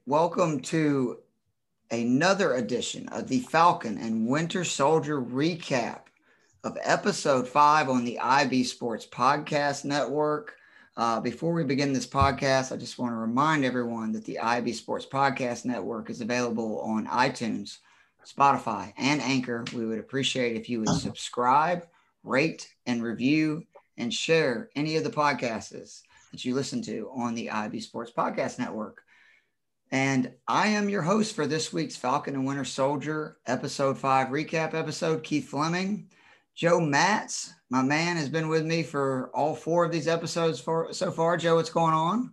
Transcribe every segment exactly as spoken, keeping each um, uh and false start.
Welcome to another edition of the Falcon and Winter Soldier recap of episode five on the I B Sports Podcast Network. Uh, before we begin this podcast, I just want to remind everyone that the I B Sports Podcast Network is available on iTunes, Spotify, and Anchor. We would appreciate if you would subscribe, rate, and review, and share any of the podcasts that you listen to on the I B Sports Podcast Network. And I am your host for this week's Falcon and Winter Soldier episode five recap episode, Keith Fleming. Joe Matz, my man, has been with me for all four of these episodes for so far. Joe, what's going on?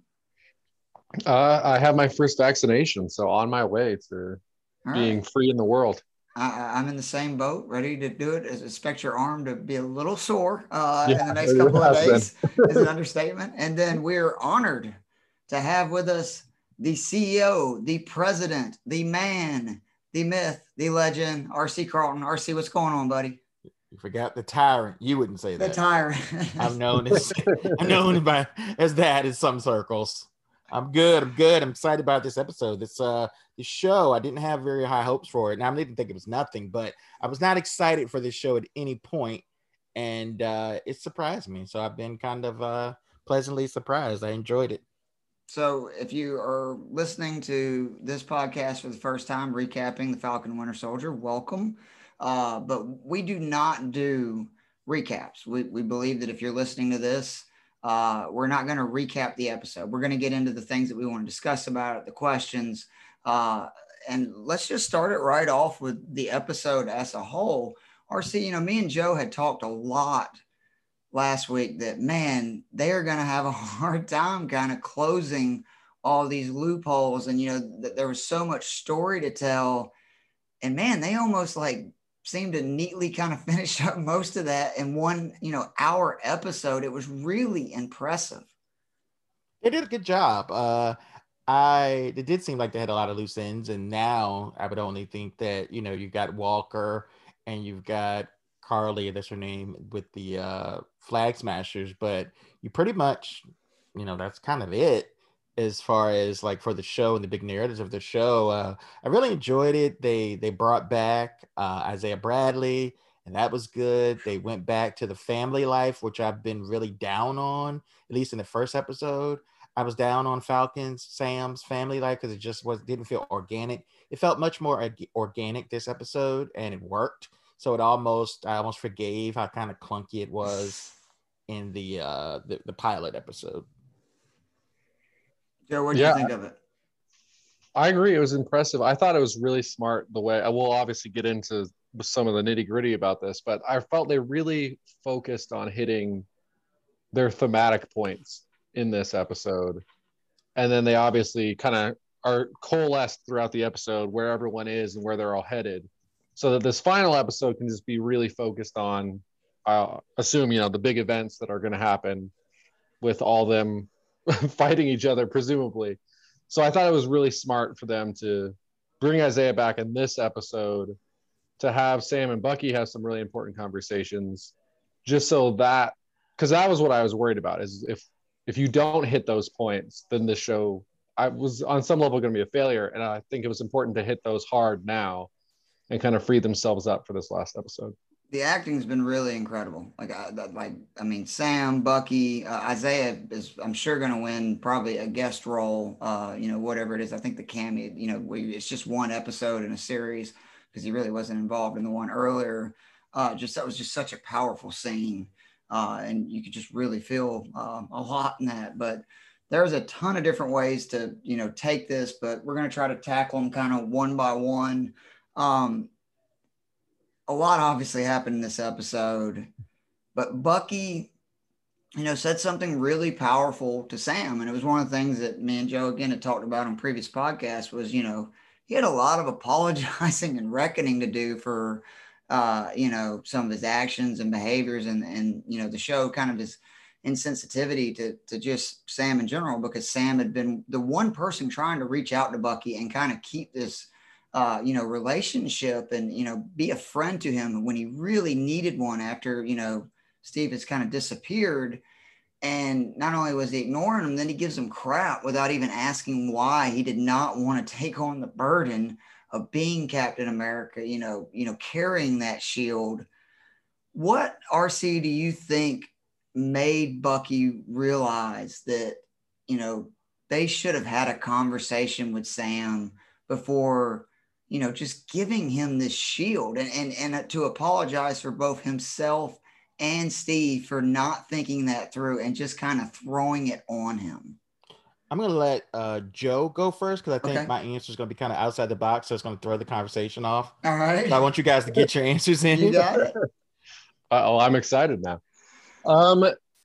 Uh, I have my first vaccination, so on my way to all being right. free in the world. I, I'm in the same boat, ready to do it. I expect your arm to be a little sore uh, yeah, in the next couple of days is an understatement. And then we're honored to have with us the C E O, the president, the man, the myth, the legend, R C Carlton. R C, what's going on, buddy? You forgot the tyrant. You wouldn't say that. The tyrant. I'm known as I'm known by as that in some circles. I'm good. I'm good. I'm excited about this episode. This uh this show. I didn't have very high hopes for it. Now I didn't think it was nothing, but I was not excited for this show at any point, and uh, it surprised me. So I've been kind of uh, pleasantly surprised. I enjoyed it. So if you are listening to this podcast for the first time, recapping the Falcon and Winter Soldier, welcome. Uh, but we do not do recaps. We, we believe that if you're listening to this, uh, we're not going to recap the episode. We're going to get into the things that we want to discuss about it, the questions. Uh, and let's just start it right off with the episode as a whole. R C, you know, me and Joe had talked a lot last week that, man, they are going to have a hard time kind of closing all these loopholes. And, you know, th- there was so much story to tell. And, man, they almost like seemed to neatly kind of finish up most of that in one, you know, hour episode. It was really impressive. They did a good job. Uh, I it did seem like they had a lot of loose ends. And now I would only think that, you know, you've got Walker and you've got Carly, that's her name, with the uh, Flag Smashers, but you pretty much, you know, that's kind of it as far as like for the show and the big narratives of the show. Uh, I really enjoyed it. They they brought back uh, Isaiah Bradley, and that was good. They went back to the family life, which I've been really down on, at least in the first episode. I was down on Falcon's, Sam's family life because it just was didn't feel organic. It felt much more organic this episode, and it worked. So it almost, I almost forgave how kind of clunky it was in the uh, the, the pilot episode. Joe, what do yeah, you think of it? I agree. It was impressive. I thought it was really smart the way, I will obviously get into some of the nitty gritty about this, but I felt they really focused on hitting their thematic points in this episode. And then they obviously kind of are coalesced throughout the episode where everyone is and where they're all headed, so that this final episode can just be really focused on, I assume, you know, the big events that are going to happen with all them fighting each other, presumably. So I thought it was really smart for them to bring Isaiah back in this episode, to have Sam and Bucky have some really important conversations, just so that, because that was what I was worried about, is if if you don't hit those points, then the show, I was on some level going to be a failure. And I think it was important to hit those hard now and kind of free themselves up for this last episode. The acting's been really incredible. Like, I, like I mean, Sam, Bucky, uh, Isaiah is, I'm sure, going to win probably a guest role. Uh, you know, whatever it is. I think the cameo. You know, we, it's just one episode in a series because he really wasn't involved in the one earlier. Uh, just that was just such a powerful scene, uh, and you could just really feel uh, a lot in that. But there's a ton of different ways to, you know, take this, but we're going to try to tackle them kind of one by one. Um, a lot obviously happened in this episode, but Bucky, you know, said something really powerful to Sam. And it was one of the things that me and Joe, again, had talked about on previous podcasts was, you know, he had a lot of apologizing and reckoning to do for, uh, you know, some of his actions and behaviors and, and, you know, the show kind of his insensitivity to, to just Sam in general, because Sam had been the one person trying to reach out to Bucky and kind of keep this, Uh, you know, relationship and, you know, be a friend to him when he really needed one after, you know, Steve has kind of disappeared. And not only was he ignoring him, then he gives him crap without even asking why he did not want to take on the burden of being Captain America, you know, you know, carrying that shield. What, R C, do you think made Bucky realize that, you know, they should have had a conversation with Sam before, you know, just giving him this shield, and, and, and to apologize for both himself and Steve for not thinking that through and just kind of throwing it on him? I'm going to let uh, Joe go first because I think Okay. my answer is going to be kind of outside the box, so it's going to throw the conversation off. All right. So I want you guys to get your answers in. You got it. Oh, I'm excited now. Um,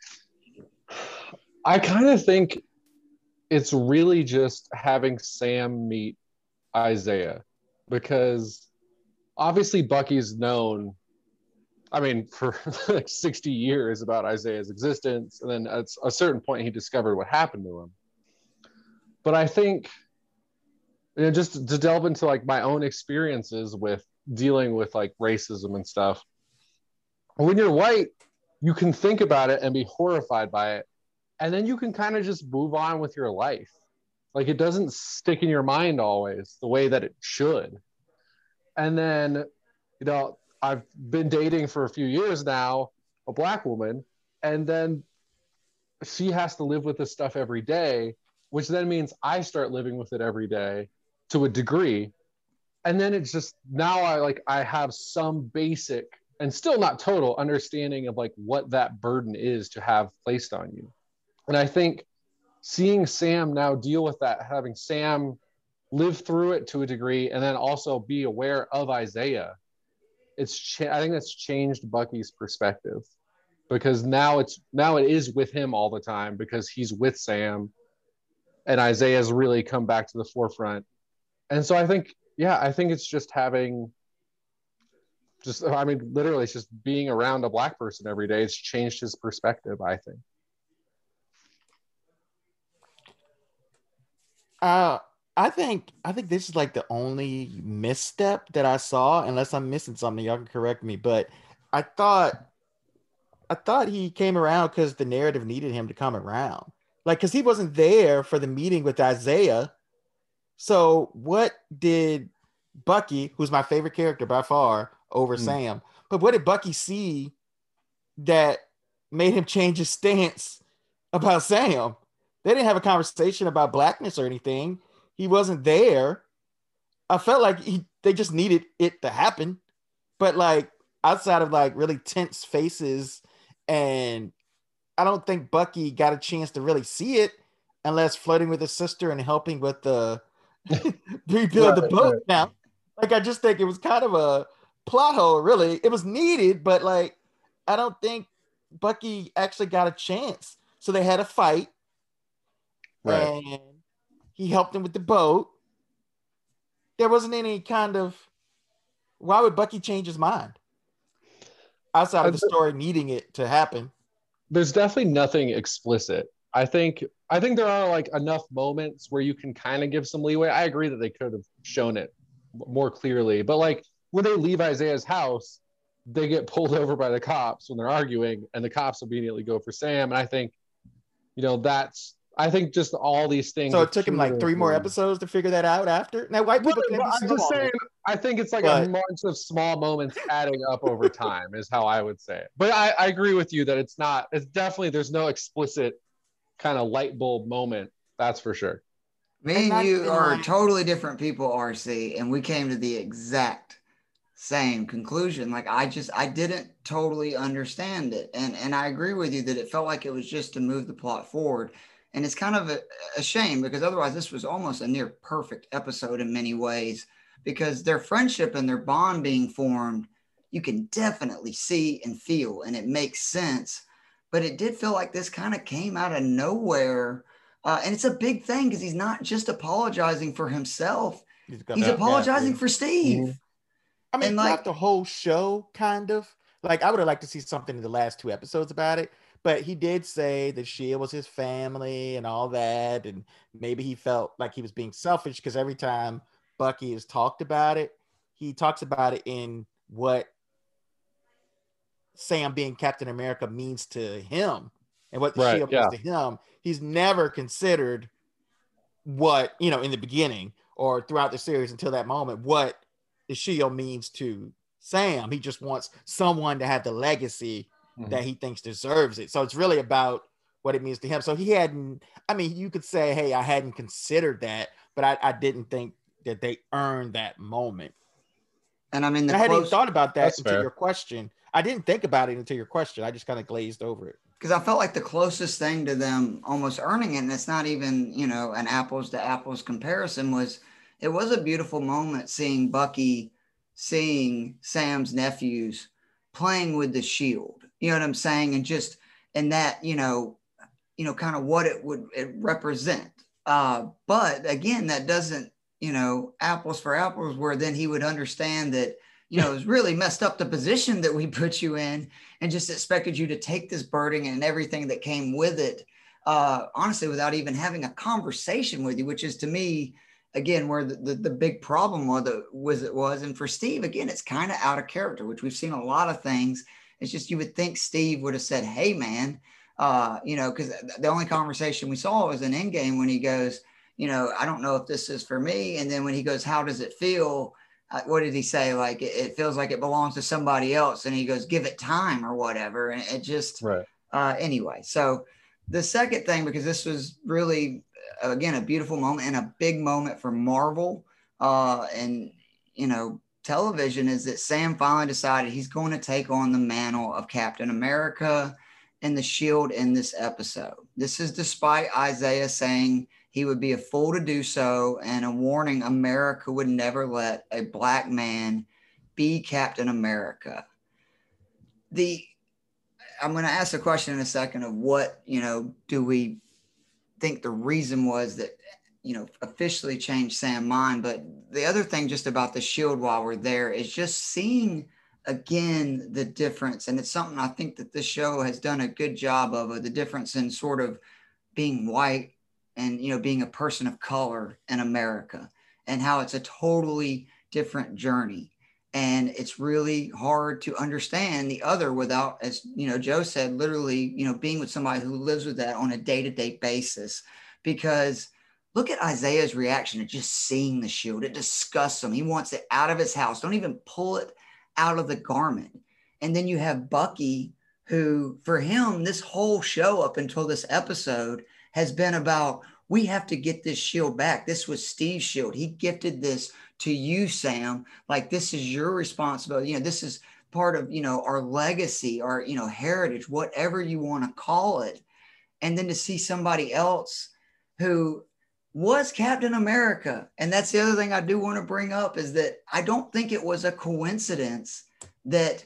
I kind of think it's really just having Sam meet Isaiah, because obviously Bucky's known, I mean, for like sixty years about Isaiah's existence. And then at a certain point, he discovered what happened to him. But I think, you know, just to delve into like my own experiences with dealing with like racism and stuff, when you're white, you can think about it and be horrified by it. And then you can kind of just move on with your life. Like, it doesn't stick in your mind always the way that it should. And then, you know, I've been dating for a few years now, a Black woman, and then she has to live with this stuff every day, which then means I start living with it every day to a degree. And then it's just, now I like, I have some basic and still not total understanding of like what that burden is to have placed on you. And I think seeing Sam now deal with that, having Sam live through it to a degree, and then also be aware of Isaiah, it's cha- I think that's changed Bucky's perspective, because now it's now it is with him all the time because he's with Sam, and Isaiah's really come back to the forefront. And so I think, yeah, I think it's just having just, I mean, literally it's just being around a Black person every day. It's changed his perspective, I think. Uh, I think I think this is like the only misstep that I saw, unless I'm missing something, y'all can correct me. But I thought I thought he came around because the narrative needed him to come around. Like, because he wasn't there for the meeting with Isaiah. So what did Bucky, who's my favorite character by far over mm. Sam, but what did Bucky see that made him change his stance about Sam? They didn't have a conversation about Blackness or anything. He wasn't there. I felt like he, they just needed it to happen. But like, outside of like really tense faces, and I don't think Bucky got a chance to really see it unless flirting with his sister and helping with the rebuild the boat. Right. Now, like, I just think it was kind of a plot hole, really. It was needed, but like, I don't think Bucky actually got a chance. So they had a fight. Right. And he helped him with the boat. There wasn't any kind of, why would Bucky change his mind? Outside of the story needing it to happen. There's definitely nothing explicit. I think I think there are like enough moments where you can kind of give some leeway. I agree that they could have shown it more clearly. But like when they leave Isaiah's house, they get pulled over by the cops when they're arguing, and the cops immediately go for Sam. And I think, you know, that's, I think just all these things. So it took him like three more episodes to figure that out after. Now, white people can. I'm just saying. I think it's like but, a bunch of small moments adding up over time, is how I would say it. But I, I agree with you that it's not. It's definitely, there's no explicit kind of light bulb moment. That's for sure. Me and, and you are like, totally different people, R C, and we came to the exact same conclusion. Like, I just I didn't totally understand it, and and I agree with you that it felt like it was just to move the plot forward. And it's kind of a, a shame, because otherwise this was almost a near perfect episode in many ways, because their friendship and their bond being formed, you can definitely see and feel, and it makes sense. But it did feel like this kind of came out of nowhere. Uh, and it's a big thing, because he's not just apologizing for himself. He's, he's apologizing for Steve. Mm-hmm. I mean, and like like the whole show, kind of. Like, I would have liked to see something in the last two episodes about it. But he did say that Shield was his family and all that. And maybe he felt like he was being selfish, because every time Bucky has talked about it, he talks about it in what Sam being Captain America means to him. and what the Right, shield yeah. means to him. He's never considered what, you know, in the beginning or throughout the series until that moment, what the shield means to Sam. He just wants someone to have the legacy mm-hmm. that he thinks deserves it. So it's really about what it means to him. So he hadn't, I mean, you could say, hey, I hadn't considered that, but I, I didn't think that they earned that moment. And I mean, the I hadn't close, even thought about that that's until fair. your question. I didn't think about it until your question. I just kind of glazed over it. Because I felt like the closest thing to them almost earning it, and it's not even, you know, an apples to apples comparison, was it was a beautiful moment seeing Bucky, seeing Sam's nephews playing with the shield. You know what I'm saying? And just, and that, you know, you know, kind of what it would it represent. Uh, but again, that doesn't, you know, apples for apples, where then he would understand that, you know, it's really messed up the position that we put you in and just expected you to take this burden and everything that came with it, uh, honestly, without even having a conversation with you, which is to me, again, where the, the, the big problem was, was it was. And for Steve, again, it's kind of out of character, which we've seen a lot of things. It's just, you would think Steve would have said, hey, man, uh, you know, because the only conversation we saw was in Endgame when he goes, you know, I don't know if this is for me. And then when he goes, how does it feel? Uh, what did he say? Like, it, it feels like it belongs to somebody else. And he goes, give it time or whatever. And it just, right. uh, anyway. So the second thing, because this was really, again, a beautiful moment and a big moment for Marvel uh, and, you know, television, is that Sam finally decided he's going to take on the mantle of Captain America and the Shield in this episode. This is despite Isaiah saying he would be a fool to do so, and a warning America would never let a black man be Captain America. The I'm going to ask a question in a second of what, you know, do we think the reason was that, you know, officially changed Sam's mind. But the other thing just about the Shield while we're there is just seeing again the difference. And it's something I think that this show has done a good job of, of the difference in sort of being white and, you know, being a person of color in America, and how it's a totally different journey. And it's really hard to understand the other without, as you know, Joe said, literally, you know, being with somebody who lives with that on a day-to-day basis. Because look at Isaiah's reaction to just seeing the shield. It disgusts him. He wants it out of his house. Don't even pull it out of the garment. And then you have Bucky, who for him, this whole show up until this episode has been about, we have to get this shield back. This was Steve's shield. He gifted this to you, Sam. Like, this is your responsibility. You know, this is part of, you know, our legacy, our, you know, heritage, whatever you want to call it. And then to see somebody else who was Captain America. And that's the other thing I do want to bring up, is that I don't think it was a coincidence that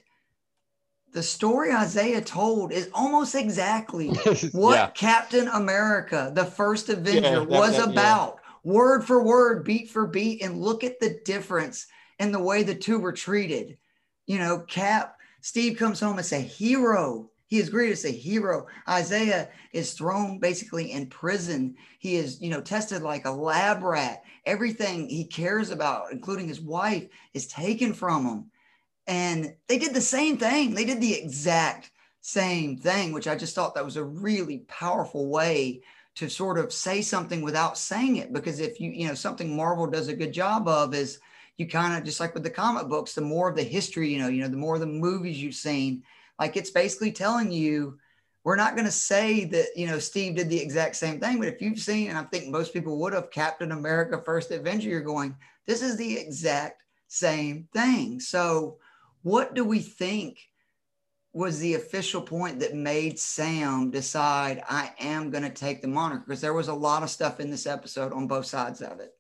the story Isaiah told is almost exactly what yeah. Captain America, the first Avenger, yeah, that, was that, about. Yeah. Word for word, beat for beat. And look at the difference in the way the two were treated. You know, Cap, Steve comes home as a hero. He is greeted as a hero. Isaiah is thrown basically in prison. He is, you know, tested like a lab rat. Everything he cares about, including his wife, is taken from him. And they did the same thing. They did the exact same thing, which I just thought that was a really powerful way to sort of say something without saying it. Because if you, you know, something Marvel does a good job of is you kind of, just like with the comic books, the more of the history, you know, you know, the more of the movies you've seen, like it's basically telling you, we're not going to say that, you know, Steve did the exact same thing. But if you've seen, and I think most people would have, Captain America First Avenger, you're going, this is the exact same thing. So what do we think was the official point that made Sam decide, I am going to take the moniker? Because there was a lot of stuff in this episode on both sides of it.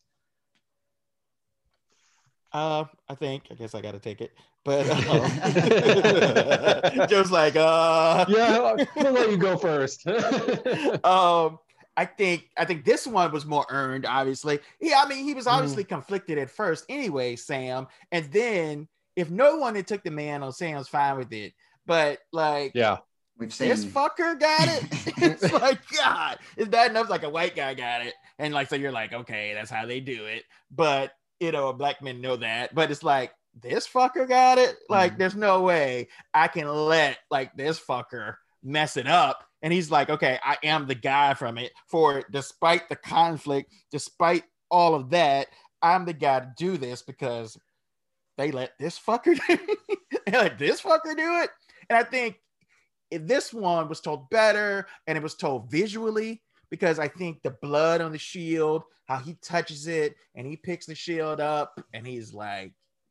Uh, I think, I guess I got to take it. But um, Joe's like, uh, yeah, I'll let you go first. um, I think I think this one was more earned, obviously. Yeah, I mean, he was obviously mm. conflicted at first anyway, Sam. And then if no one had took the man on, Sam's fine with it. But like, yeah, we've seen this fucker got it. It's like, God, it's bad enough like a white guy got it. And like, so you're like, okay, that's how they do it. But you know, black men know that. But it's like, this fucker got it. Like, mm. there's no way I can let like this fucker mess it up. And he's like, okay, I am the guy from it for it, despite the conflict, despite all of that, I'm the guy to do this because they let this fucker do it. They let this fucker do it. And I think if this one was told better and it was told visually, because I think the blood on the shield, how he touches it and he picks the shield up and he's like,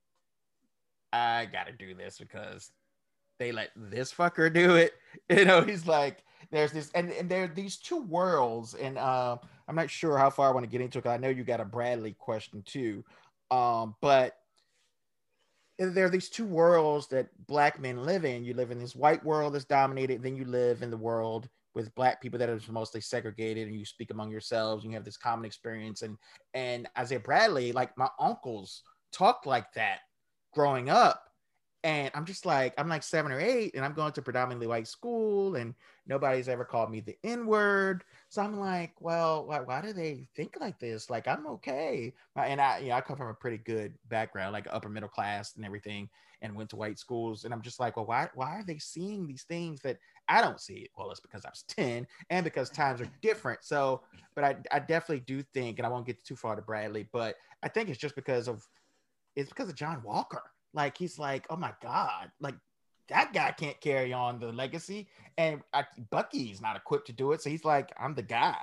I gotta do this because they let this fucker do it. You know, he's like, there's this, and, and there are these two worlds, and uh, I'm not sure how far I want to get into it, because I know you got a Bradley question too. Um, but there are these two worlds that black men live in. You live in this white world that's dominated, then you live in the world with black people that are mostly segregated, and you speak among yourselves, and you have this common experience. And and Isaiah Bradley, like my uncles talked like that growing up. And I'm just like, I'm like seven or eight, and I'm going to predominantly white school, and nobody's ever called me the N-word. So I'm like, well, why, why do they think like this? Like, I'm okay. And I, you know, I come from a pretty good background, like upper middle class and everything, and went to white schools. And I'm just like, well, why, why are they seeing these things that I don't see? Well, it's because I was ten and because times are different. So, but I, I definitely do think, and I won't get too far to Bradley, but I think it's just because of, it's because of John Walker. Like, he's like, oh my God, like that guy can't carry on the legacy. And I, Bucky's not equipped to do it. So he's like, I'm the guy.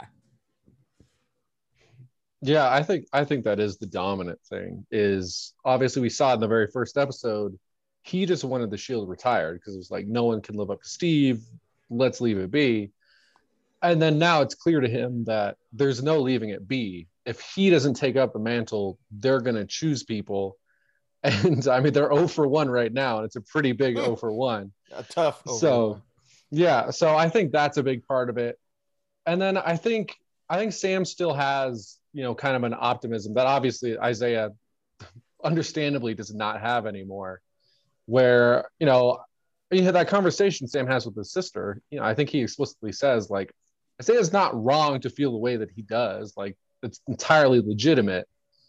Yeah, I think I think that is the dominant thing. Is obviously we saw in the very first episode, he just wanted the shield retired because it was like, no one can live up to Steve. Let's leave it be. And then now it's clear to him that there's no leaving it be. If he doesn't take up the mantle, they're going to choose people. And I mean, they're zero for one right now, and it's a pretty big zero for one. A tough. So, yeah. So I think that's a big part of it. And then I think I think Sam still has, you know, kind of an optimism that obviously Isaiah, understandably, does not have anymore. Where, you know, you had that conversation Sam has with his sister. You know, I think he explicitly says, like, Isaiah's not wrong to feel the way that he does. Like, it's entirely legitimate.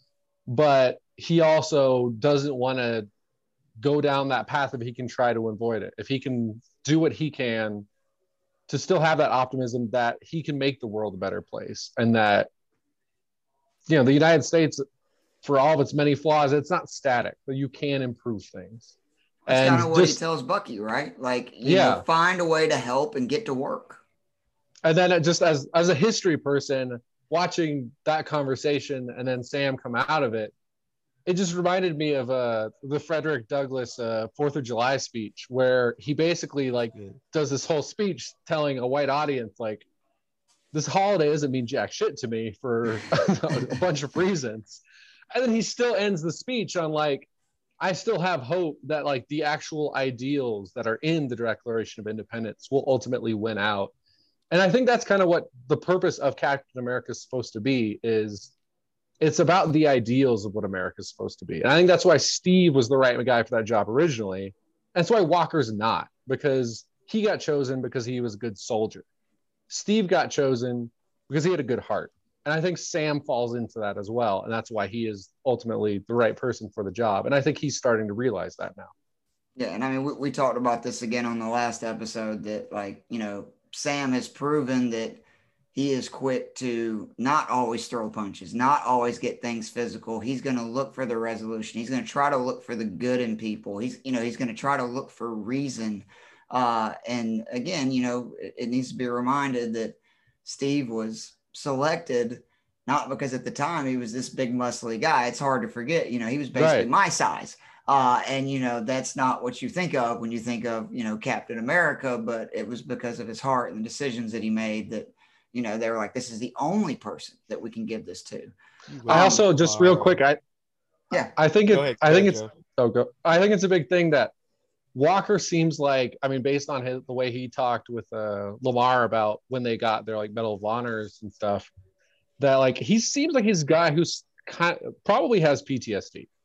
But he also doesn't want to go down that path if he can try to avoid it. If he can do what he can to still have that optimism that he can make the world a better place, and that, you know, the United States, for all of its many flaws, it's not static, but you can improve things. That's and kind of what just, he tells Bucky, right? Like, you yeah. know, find a way to help and get to work. And then it just as, as a history person, watching that conversation and then Sam come out of it, it just reminded me of uh, the Frederick Douglass uh, Fourth of July speech, where he basically like does this whole speech telling a white audience, like, this holiday doesn't mean jack shit to me for a bunch of reasons. And then he still ends the speech on like, I still have hope that like the actual ideals that are in the Declaration of Independence will ultimately win out. And I think that's kind of what the purpose of Captain America is supposed to be, is it's about the ideals of what America is supposed to be. And I think that's why Steve was the right guy for that job originally. And that's why Walker's not, because he got chosen because he was a good soldier. Steve got chosen because he had a good heart. And I think Sam falls into that as well. And that's why he is ultimately the right person for the job. And I think he's starting to realize that now. Yeah. And I mean, we, we talked about this again on the last episode that, like, you know, Sam has proven that he is quick to not always throw punches, not always get things physical. He's going to look for the resolution. He's going to try to look for the good in people. He's, you know, he's going to try to look for reason. Uh, and again, you know, it, it needs to be reminded that Steve was selected not because at the time he was this big muscly guy. It's hard to forget, you know, he was basically Right. my size. Uh, and, you know, that's not what you think of when you think of, you know, Captain America, but it was because of his heart and the decisions that he made that, you know, they were like, this is the only person that we can give this to. I also Um, just real quick, I yeah, I think it, Go ahead, I go think ahead, it's Joe. oh, go. I think it's a big thing that Walker seems like, I mean, based on his, the way he talked with uh, Lamar about when they got their like Medal of Honors and stuff, that like he seems like his guy who's kind probably has P T S D.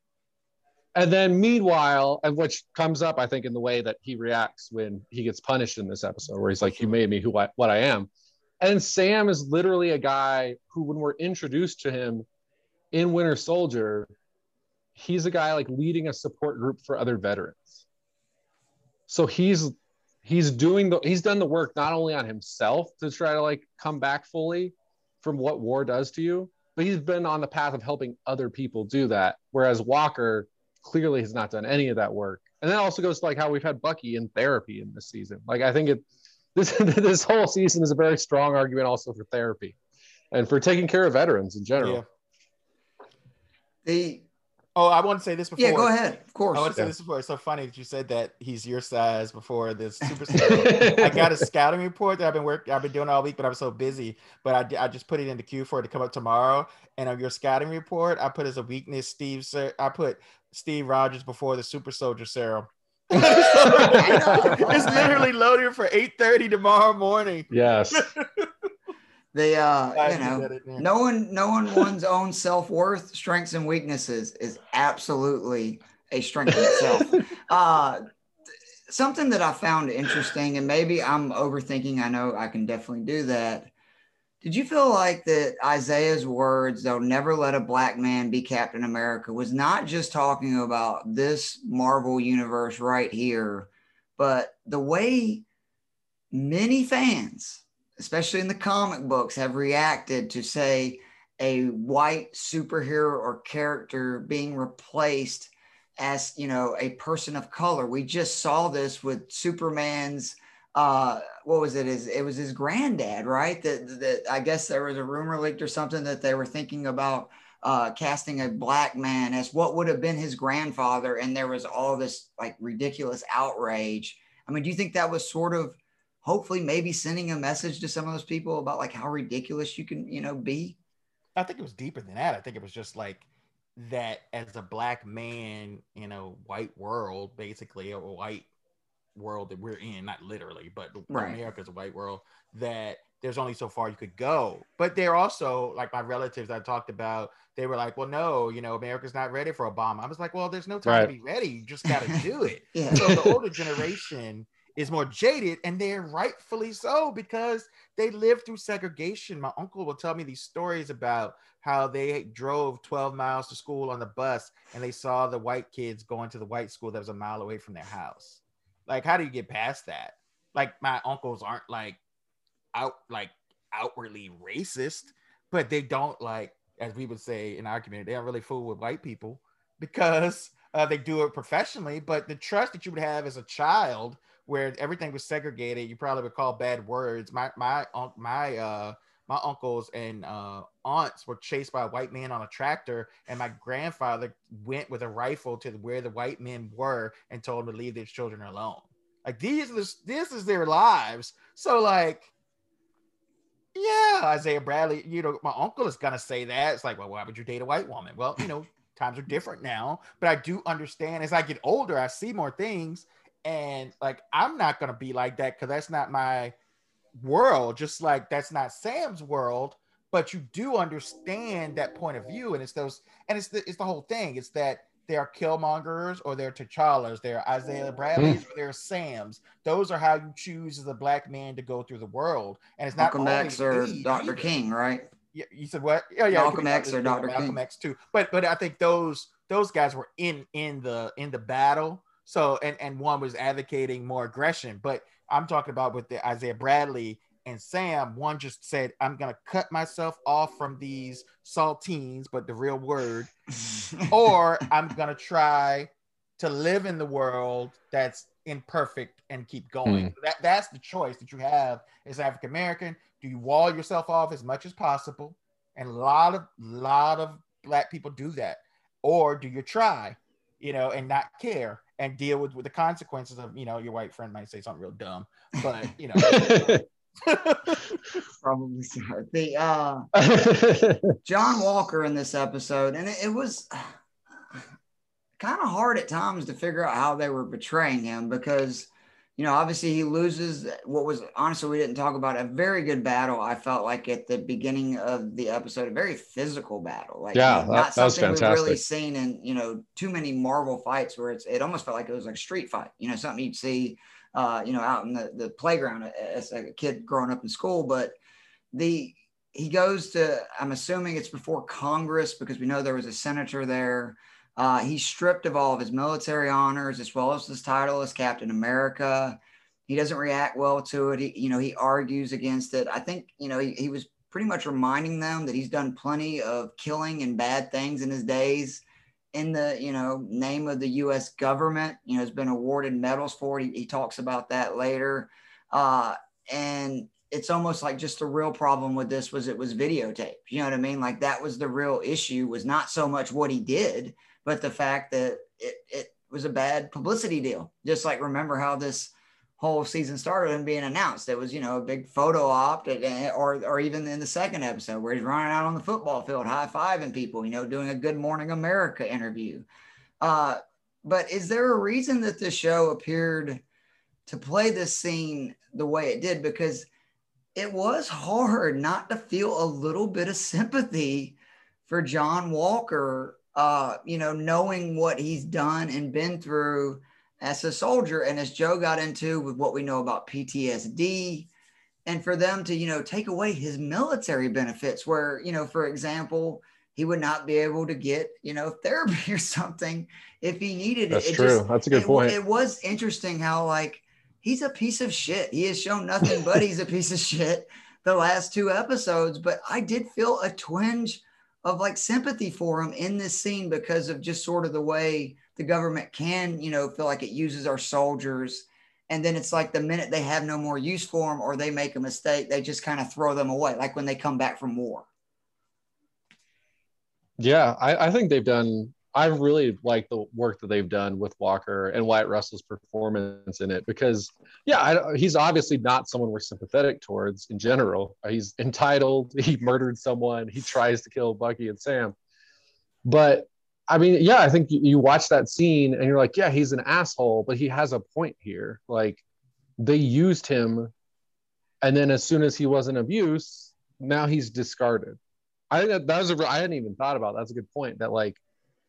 And then meanwhile, and which comes up, I think, in the way that he reacts when he gets punished in this episode, where he's like, you made me who I, what I am. And Sam is literally a guy who, when we're introduced to him in Winter Soldier, he's a guy like leading a support group for other veterans. So he's he's doing the he's done the work not only on himself to try to like come back fully from what war does to you, but he's been on the path of helping other people do that. Whereas Walker clearly has not done any of that work. And that also goes to like how we've had Bucky in therapy in this season. Like I think it this this whole season is a very strong argument also for therapy and for taking care of veterans in general. Yeah. The Oh, I want to say this before. Yeah, go ahead. Of course. I want to say Yeah. this before. It's so funny that you said that he's your size before this super series. I got a scouting report that I've been working, I've been doing all week, but I was so busy. But I, di- I just put it in the queue for it to come up tomorrow. And on your scouting report, I put as a weakness Steve. Ser- I put Steve Rogers before the super soldier serum. It's literally loaded for eight thirty tomorrow morning. Yes. The uh, I you know, did it, man. knowing knowing one's own self worth, strengths, and weaknesses is absolutely a strength in itself. Uh, something that I found interesting, and maybe I'm overthinking. I know I can definitely do that. Did you feel like that Isaiah's words, "They'll never let a black man be Captain America," was not just talking about this Marvel universe right here, but the way many fans, especially in the comic books, have reacted to, say, a white superhero or character being replaced as, you know, a person of color. We just saw this with Superman's, uh, what was it? His, it was his granddad, right? That, that I guess there was a rumor leaked or something that they were thinking about uh, casting a black man as what would have been his grandfather. And there was all this like ridiculous outrage. I mean, do you think that was sort of hopefully maybe sending a message to some of those people about like how ridiculous you can, you know, be? I think it was deeper than that. I think it was just like that as a black man in a white world, basically a white world that we're in, not literally, but Right. America's a white world, that there's only so far you could go. But they're also like my relatives I talked about, they were like, well, no, you know, America's not ready for Obama. I was like, well, there's no time Right. to be ready. You just got to do it. Yeah. So the older generation is more jaded, and they're rightfully so because they lived through segregation. My uncle will tell me these stories about how they drove twelve miles to school on the bus and they saw the white kids going to the white school that was a mile away from their house. Like, how do you get past that? Like, my uncles aren't like out like outwardly racist, but they don't, like, as we would say in our community, they don't really fool with white people because uh, they do it professionally. But the trust that you would have as a child, where everything was segregated, you probably would call bad words. My my my uh my uncles and uh, aunts were chased by a white man on a tractor, and my grandfather went with a rifle to where the white men were and told them to leave their children alone. Like, these are the, this is their lives. So, like, yeah, Isaiah Bradley, you know, my uncle is gonna say that. It's like, well, why would you date a white woman? Well, you know, times are different now, but I do understand as I get older, I see more things. And like, I'm not going to be like that because that's not my world, just like that's not Sam's world. But you do understand that point of view. And it's those, and it's the, it's the whole thing. It's that there are Killmongers or there are T'Challas, there are Isaiah Bradleys, or there are Sams. Those are how you choose as a black man to go through the world. And it's not Malcolm X or age Doctor either. King, right? Yeah, you said what? Yeah, yeah. Malcolm X or Doctor Malcolm King. X too. But but I think those those guys were in in the in the battle. So, and, and one was advocating more aggression, but I'm talking about with the Isaiah Bradley and Sam, one just said, I'm going to cut myself off from these saltines, but the real word, or I'm going to try to live in the world that's imperfect and keep going. Mm. That That's the choice that you have as African-American. Do you wall yourself off as much as possible? And a lot of, lot of black people do that. Or do you try, you know, and not care? And deal with, with the consequences of, you know, your white friend might say something real dumb, but you know. Probably so. The uh, John Walker in this episode, and it, it was kind of hard at times to figure out how they were portraying him because, you know, obviously he loses what was, honestly, we didn't talk about, a very good battle. I felt like at the beginning of the episode, a very physical battle. Like, yeah, you know, that, not that was something we've fantastic. really seen in, you know, too many Marvel fights where it's, it almost felt like it was like a street fight, you know, something you'd see, uh, you know, out in the, the playground as a kid growing up in school. But the, he goes to, I'm assuming it's before Congress because we know there was a senator there. Uh, he's stripped of all of his military honors as well as his title as Captain America. He doesn't react well to it. He, you know, he argues against it. I think, you know, he, he was pretty much reminding them that he's done plenty of killing and bad things in his days in the, you know, name of the U S government. You know, has been awarded medals for it. He, he talks about that later. Uh, and it's almost like just the real problem with this was it was videotaped. You know what I mean? Like that was the real issue, was not so much what he did, but the fact that it, it was a bad publicity deal. Just like, remember how this whole season started and being announced. It was, you know, a big photo op, or, or even in the second episode where he's running out on the football field, high-fiving people, you know, doing a Good Morning America interview. Uh, but is there a reason that the show appeared to play this scene the way it did? Because it was hard not to feel a little bit of sympathy for John Walker, uh, you know, knowing what he's done and been through as a soldier. And as Joe got into with what we know about P T S D, and for them to, you know, take away his military benefits where, you know, for example, he would not be able to get, you know, therapy or something if he needed it. That's it true. Just, That's a good it, point. It was interesting how, like, he's a piece of shit. He has shown nothing but he's a piece of shit the last two episodes. But I did feel a twinge of like sympathy for him in this scene because of just sort of the way the government can, you know, feel like it uses our soldiers. And then it's like the minute they have no more use for them or they make a mistake, they just kind of throw them away. Like when they come back from war. Yeah, I, I think they've done, I really like the work that they've done with Walker and Wyatt Russell's performance in it because, yeah, I, he's obviously not someone we're sympathetic towards in general. He's entitled. He murdered someone. He tries to kill Bucky and Sam. But, I mean, yeah, I think you, you watch that scene and you're like, yeah, he's an asshole, but he has a point here. Like, they used him, and then as soon as he wasn't of use, now he's discarded. I think that, that was a, I hadn't even thought about that. That's a good point, that, like,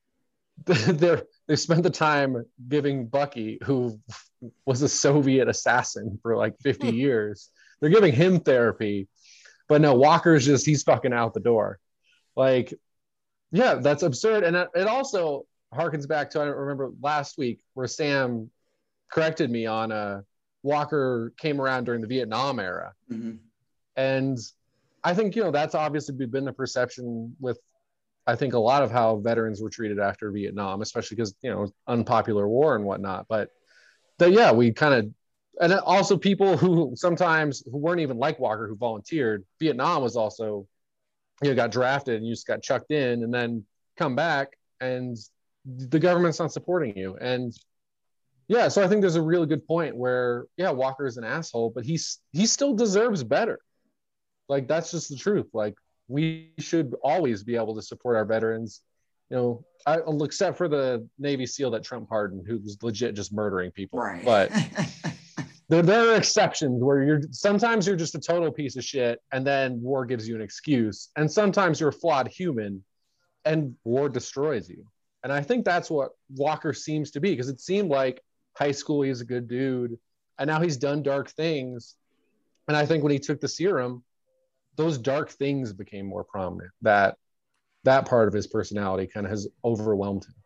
they they spent the time giving Bucky, who was a Soviet assassin for like fifty years, they're giving him therapy, but no, Walker's just, he's fucking out the door. Like, yeah, that's absurd. And it also harkens back to, I don't remember last week where Sam corrected me on uh Walker came around during the Vietnam era. Mm-hmm. And I think, you know, that's obviously been the perception with, I think, a lot of how veterans were treated after Vietnam, especially because, you know, unpopular war and whatnot. But that, yeah, we kind of, and also people who sometimes who weren't even like Walker who volunteered. Vietnam was also, you know, got drafted and you just got chucked in and then come back and the government's not supporting you. And yeah, so I think there's a really good point where, yeah, Walker is an asshole, but he's he still deserves better. Like, that's just the truth. Like, we should always be able to support our veterans, you know, I, except for the Navy SEAL that Trump pardoned, who was legit just murdering people. Right. But there, there are exceptions where you're sometimes you're just a total piece of shit, and then war gives you an excuse. And sometimes you're a flawed human, and war destroys you. And I think that's what Walker seems to be, because it seemed like high school he's a good dude, and now he's done dark things. And I think when he took the serum, those dark things became more prominent. That that part of his personality kind of has overwhelmed him.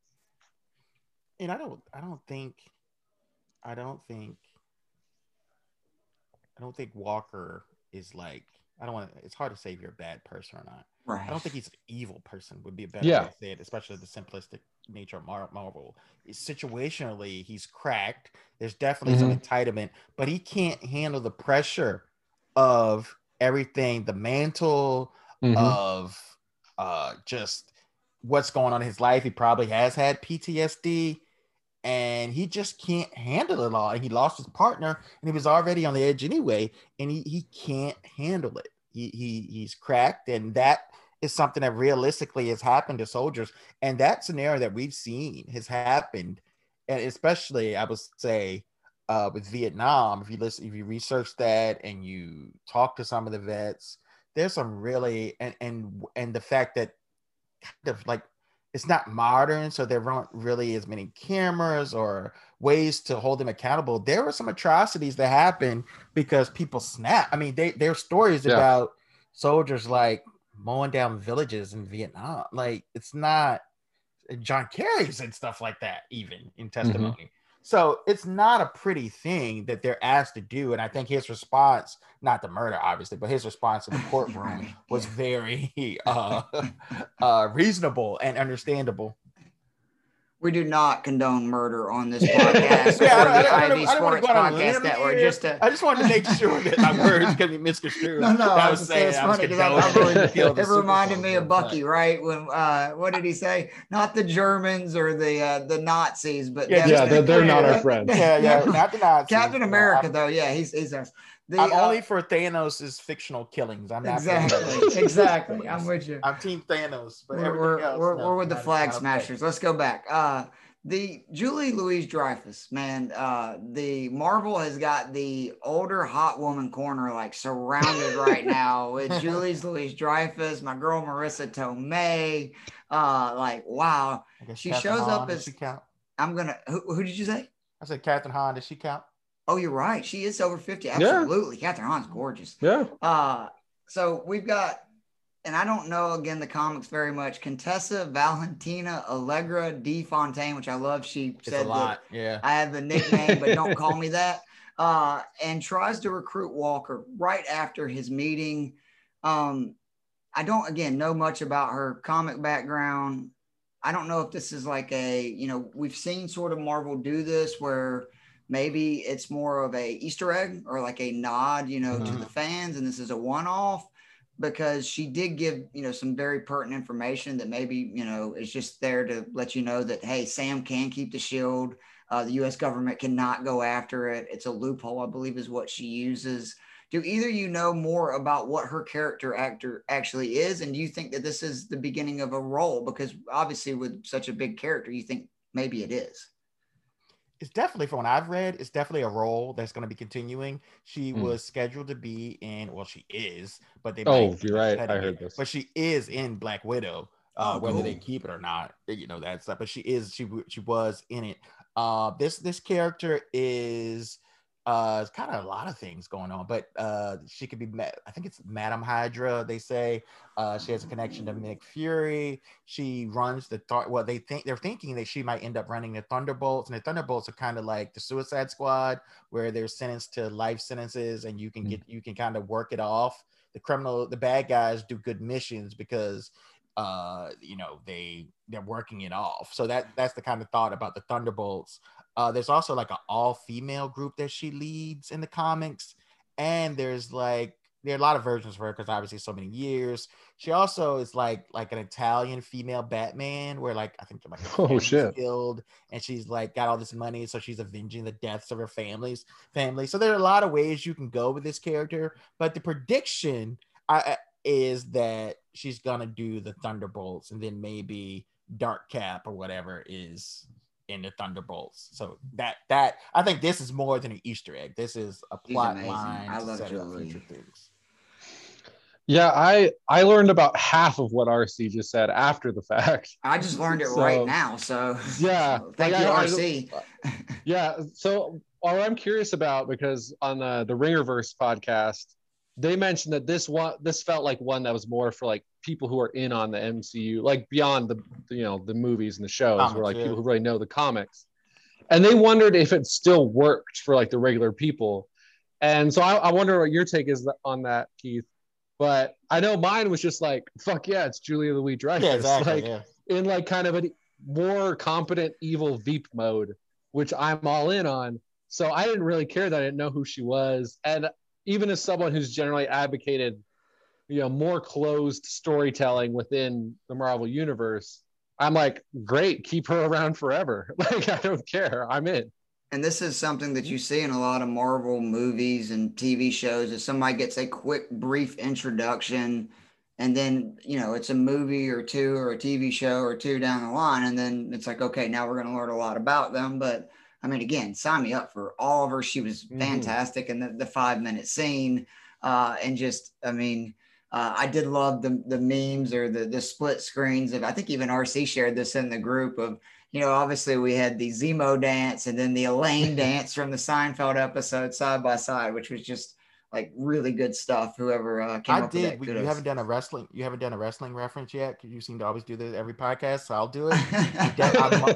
And I don't, I don't think, I don't think, I don't think Walker is like, I don't want to, it's hard to say if you're a bad person or not. Right. I don't think he's an evil person would be a better yeah. way to say it, especially the simplistic nature of Mar- Marvel. Situationally, he's cracked. There's definitely mm-hmm. some entitlement, but he can't handle the pressure of everything, the mantle mm-hmm. of uh just what's going on in his life. He probably has had P T S D and he just can't handle it all. And he lost his partner and he was already on the edge anyway, and he, he can't handle it. He, he he's cracked, and that is something that realistically has happened to soldiers. And that scenario that we've seen has happened, and especially I would say Uh, with Vietnam, if you listen, if you research that and you talk to some of the vets, there's some really, and and and the fact that kind of like it's not modern, so there aren't really as many cameras or ways to hold them accountable. There were some atrocities that happened because people snap. I mean, they there are stories yeah. about soldiers like mowing down villages in Vietnam. Like, it's not John Kerry's and stuff like that, even in testimony. Mm-hmm. So it's not a pretty thing that they're asked to do. And I think his response, not the murder, obviously, but his response to the courtroom Right, was yeah. very uh, uh, reasonable and understandable. We do not condone murder on this podcast Yeah, I or don't, I the don't, I I don't, V I don't want to Sports go on a Podcast limb Network. here. Just to, I just wanted to make sure that my words can be misconstrued. no, no, I I was was saying it's I was funny because I, condoning I really, the kill of the it Super reminded me Soldier, of Bucky, but- right? When uh, what did he say? Not the Germans or the uh, the Nazis, but Yeah, Yeah, they're, they're not our Yeah. friends. Yeah, yeah, not the Nazis. Captain Yeah, America, I'm- though, yeah, he's he's us. The, I'm uh, only for Thanos' fictional killings. I'm not for exactly, exactly. I'm with you. I'm Team Thanos, but We're, everything we're, else, we're, no, we're with the not- Flag not okay. Smashers. Let's go back. Uh, the Julie Louise Dreyfus, man. Uh, the Marvel has got the older hot woman corner like surrounded right now with Julie's Louise Dreyfus, my girl Marissa Tomei. Uh, like wow, I guess she Catherine shows Hahn, up does as she count? I'm gonna. Who, who did you say? I said Catherine Hahn, does she count? Oh, you're right. She is over fifty. Absolutely, Catherine Hahn's gorgeous. Yeah. Uh, so we've got, and I don't know again the comics very much. Contessa Valentina Allegra D. Fontaine, which I love. She It's said a lot. that Yeah. I have the nickname, but don't call me that. Uh, and tries to recruit Walker right after his meeting. Um, I don't again know much about her comic background. I don't know if this is like a, you know, we've seen sort of Marvel do this where maybe it's more of a Easter egg or like a nod, you know, Mhm. to the fans, and this is a one-off because she did give, you know, some very pertinent information that maybe, you know, is just there to let you know that, hey, Sam can keep the shield. Uh, the U S government cannot go after it. It's a loophole, I believe, is what she uses. Do either you know more about what her character actor actually is? And do you think that this is the beginning of a role? Because obviously with such a big character, you think maybe it is. It's definitely, from what I've read, it's definitely a role that's going to be continuing. She Hmm. was scheduled to be in, well, she is, but they Oh, might you're be right. cutting I heard it. this. But she is in Black Widow. Uh, Oh, whether they cool. keep it or not, you know, that's that. But she is, she she was in it. Uh, this this character is uh, it's kind of a lot of things going on, but uh, she could be, Ma- I think it's Madam Hydra. They say uh, she has a connection to Nick Fury. She runs the th- well, they think they're thinking that she might end up running the Thunderbolts, and the Thunderbolts are kind of like the Suicide Squad, where they're sentenced to life sentences, and you can get you can kind of work it off. The criminal, the bad guys do good missions because uh you know they they're working it off. So that that's the kind of thought about the Thunderbolts. Uh there's also like an all-female group that she leads in the comics, and there's like there are a lot of versions of her because obviously so many years. She also is like like an Italian female Batman, where like I think like her Oh, family's shit. killed, and she's like got all this money, so she's avenging the deaths of her family's family. So there are a lot of ways you can go with this character, but the prediction I is that she's gonna do the Thunderbolts, and then maybe Dark Cap or whatever is in the Thunderbolts. So that that I think this is more than an Easter egg. This is a She's plot amazing. line I to love set up Julie. future things. Yeah, I I learned about half of what R C just said after the fact. I just learned it So, right now. So yeah, so thank like, you, I- I- R C. Yeah, so what I'm curious about, because on the the Ringerverse podcast, they mentioned that this one this felt like one that was more for like people who are in on the M C U, like beyond the you know the movies and the shows, Comics, where like yeah. people who really know the comics, and they wondered if it still worked for like the regular people. And so I, I wonder what your take is on that, Keith. But I know mine was just like, fuck yeah, it's Julia Louis Dreyfus. Yeah, exactly. Like yeah. in like kind of a more competent evil Veep mode, which I'm all in on. So I didn't really care that I didn't know who she was. And even as someone who's generally advocated, you know, more closed storytelling within the Marvel universe, I'm like, great, keep her around forever. Like, I don't care. I'm in. And this is something that you see in a lot of Marvel movies and T V shows, is somebody gets a quick, brief introduction, and then, you know, it's a movie or two or a T V show or two down the line, and then it's like, okay, now we're going to learn a lot about them. But I mean, again, sign me up for all of her. She was fantastic in the, the five minute scene. Uh, and just, I mean, uh, I did love the the memes or the the split screens of, I think even R C shared this in the group of, you know, obviously we had the Zemo dance and then the Elaine dance from the Seinfeld episode side by side, which was just like really good stuff. Whoever uh, came I up with did. that, You kudos. haven't done a wrestling. You haven't done a wrestling reference yet, because you seem to always do this every podcast. So I'll do it. I de- I'm,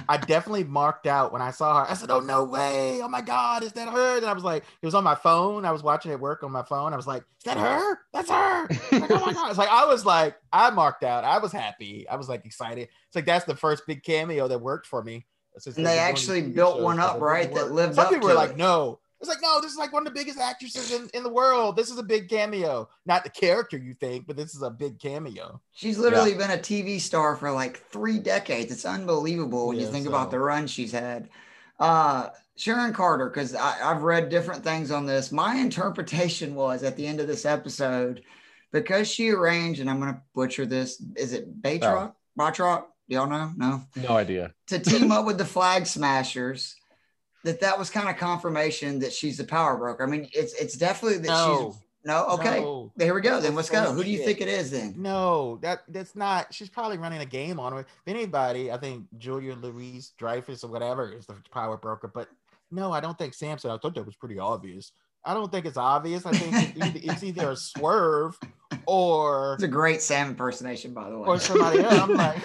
I definitely marked out when I saw her. I said, "Oh no way! Oh my God, is that her?" And I was like, it was on my phone. I was watching it work on my phone. I was like, "Is that her? That's her!" Like, oh my God! It's like I was like, I marked out. I was happy. I was like excited. It's like that's the first big cameo that worked for me. And they actually built one up, right? That lived Some up people to were like, it. "No." It's like, no, this is like one of the biggest actresses in, in the world. This is a big cameo. Not the character you think, but this is a big cameo. She's literally yeah. been a T V star for like three decades. It's unbelievable when yeah, you think so. about the run she's had. Uh, Sharon Carter, because I've read different things on this. My interpretation was at the end of this episode, because she arranged, and I'm going to butcher this, is it Batroc? Oh. Batroc? Y'all know? No? No idea. To team up with the Flag Smashers. That that was kind of confirmation that she's the power broker. I mean, it's it's definitely that no, she's no okay. No. Here we go. Then let's go. Who do you think it is then? No, that that's not. She's probably running a game on her. If anybody, I think Julia Louise Dreyfus or whatever is the power broker. But no, I don't think Samson. I thought that was pretty obvious. I don't think it's obvious. I think it's either a swerve or it's a great Sam impersonation, by the way, or somebody else. I'm like.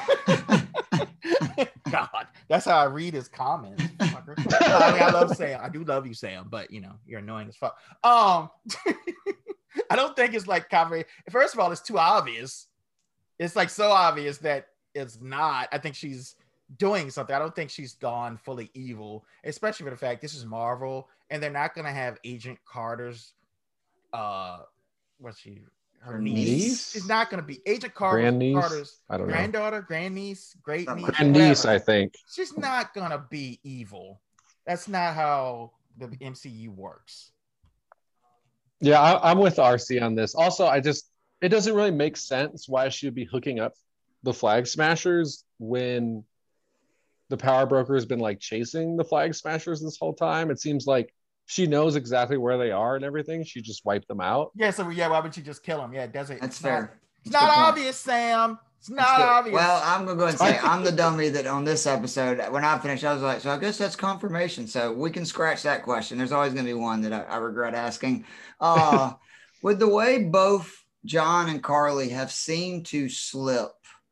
God, that's how I read his comments. I mean, I love Sam. I do love you, Sam, but you know, you're annoying as fuck. Um, I don't think it's like copy. First of all, it's too obvious. It's like so obvious that it's not. I think she's doing something. I don't think she's gone fully evil, especially for the fact this is Marvel, and they're not gonna have Agent Carter's uh what's she her niece is not going to be Agent Carter, grandniece? Carter's I don't know. granddaughter, grandniece, great niece, grandniece, I think. She's not going to be evil. That's not how the M C U works. Yeah, I, I'm with R C on this. Also, I just it doesn't really make sense why she would be hooking up the Flag Smashers when the power broker has been like chasing the Flag Smashers this whole time. It seems like she knows exactly where they are and everything. She just wiped them out. Yeah, so yeah, why would she just kill them? Yeah, it doesn't. That's it's fair. Not, it's not obvious, Sam. It's not obvious. Well, I'm gonna go and say I'm the dummy that on this episode, when I finished, I was like, so I guess that's confirmation. So we can scratch that question. There's always gonna be one that I, I regret asking. Uh, with the way both John and Carly have seemed to slip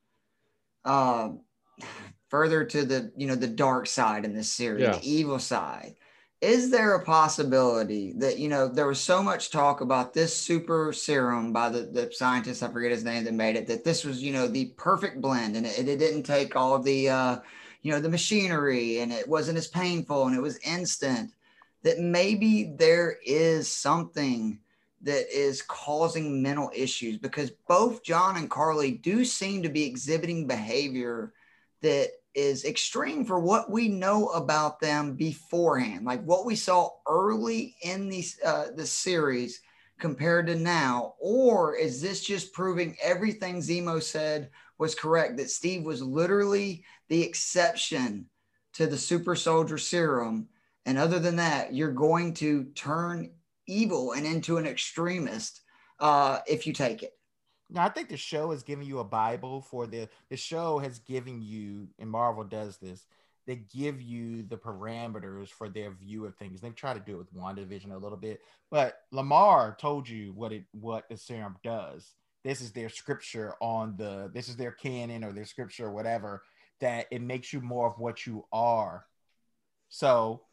uh, further to the you know the dark side in this series, yeah. the evil side. Is there a possibility that, you know, there was so much talk about this super serum by the, the scientist, I forget his name, that made it, that this was, you know, the perfect blend, and it, it didn't take all of the, uh, you know, the machinery, and it wasn't as painful, and it was instant, that maybe there is something that is causing mental issues, because both John and Carly do seem to be exhibiting behavior that is extreme for what we know about them beforehand, like what we saw early in these uh, the series compared to now. Or is this just proving everything Zemo said was correct, that Steve was literally the exception to the super soldier serum, and other than that, you're going to turn evil and into an extremist uh, if you take it? Now, I think the show is giving you a Bible for the, the show has given you, and Marvel does this, they give you the parameters for their view of things. They've tried to do it with WandaVision a little bit, but Lamar told you what it what the serum does. This is their scripture on the, this is their canon or their scripture or whatever, that it makes you more of what you are. So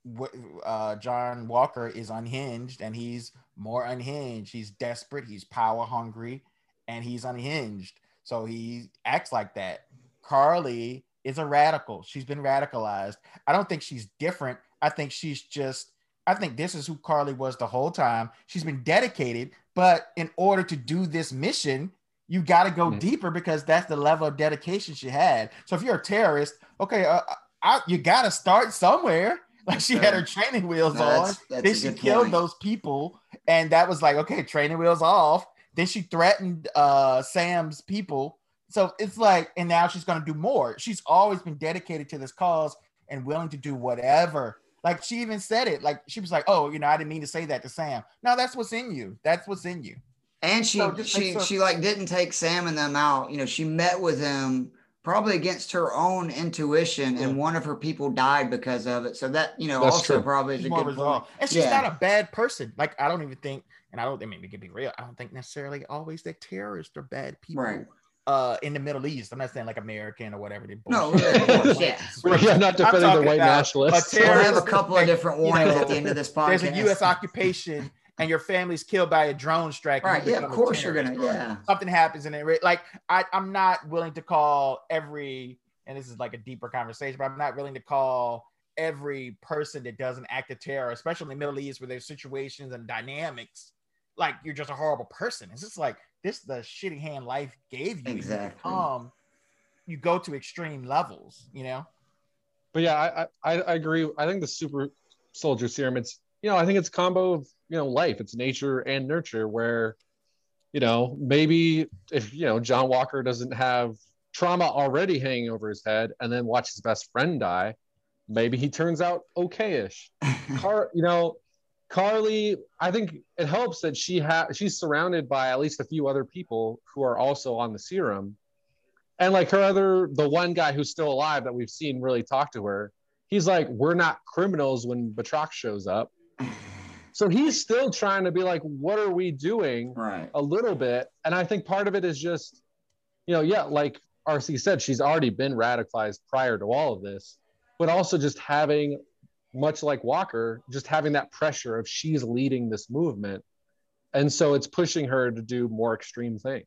uh, John Walker is unhinged, and he's more unhinged. He's desperate. He's power hungry. And he's unhinged. So he acts like that. Carly is a radical. She's been radicalized. I don't think she's different. I think she's just, I think this is who Carly was the whole time. She's been dedicated, but in order to do this mission, you got to go mm-hmm. deeper, because that's the level of dedication she had. So if you're a terrorist, okay, uh, I, you got to start somewhere. Like she had her training wheels no, on. That's, that's then she killed point. those people. And that was like, okay, training wheels off. Then she threatened uh, Sam's people. So it's like, and now she's going to do more. She's always been dedicated to this cause and willing to do whatever. Like she even said it. Like she was like, oh, you know, I didn't mean to say that to Sam. No, that's what's in you. That's what's in you. And she, so she, so- she like didn't take Sam and them out. You know, she met with him probably against her own intuition, yeah. and one of her people died because of it. So that, you know, that's also true. Probably is she's a good point. And she's yeah. not a bad person. Like, I don't even think, and I don't, I mean, we can be real, I don't think necessarily always that terrorists are bad people. Right. uh, in the Middle East. I'm not saying like American or whatever. No, yeah. We're not defending the white nationalists. We'll have a couple of different warnings you know, at the end of this podcast. There's a U S occupation and your family's killed by a drone strike. Right. Yeah, of course you're going to, yeah. Something happens and it, like, I, I'm not willing to call every, and this is like a deeper conversation, but I'm not willing to call every person that does an act of terror, especially in the Middle East where there's situations and dynamics, like you're just a horrible person. It's just like, this the shitty hand life gave you. Exactly. Um, you go to extreme levels, you know? But yeah, I, I, I agree. I think the super soldier serum, it's, you know, I think it's a combo of, you know, life. It's nature and nurture where, you know, maybe if, you know, John Walker doesn't have trauma already hanging over his head and then watch his best friend die, maybe he turns out okay-ish. Car, you know, Carly, I think it helps that she ha- she's surrounded by at least a few other people who are also on the serum. And like her other, the one guy who's still alive that we've seen really talk to her, he's like, we're not criminals when Batroc shows up. So he's still trying to be like, what are we doing? Right. A little bit. And I think part of it is just, you know, yeah, like R C said, she's already been radicalized prior to all of this, but also just having, much like Walker, just having that pressure of she's leading this movement. And so it's pushing her to do more extreme things.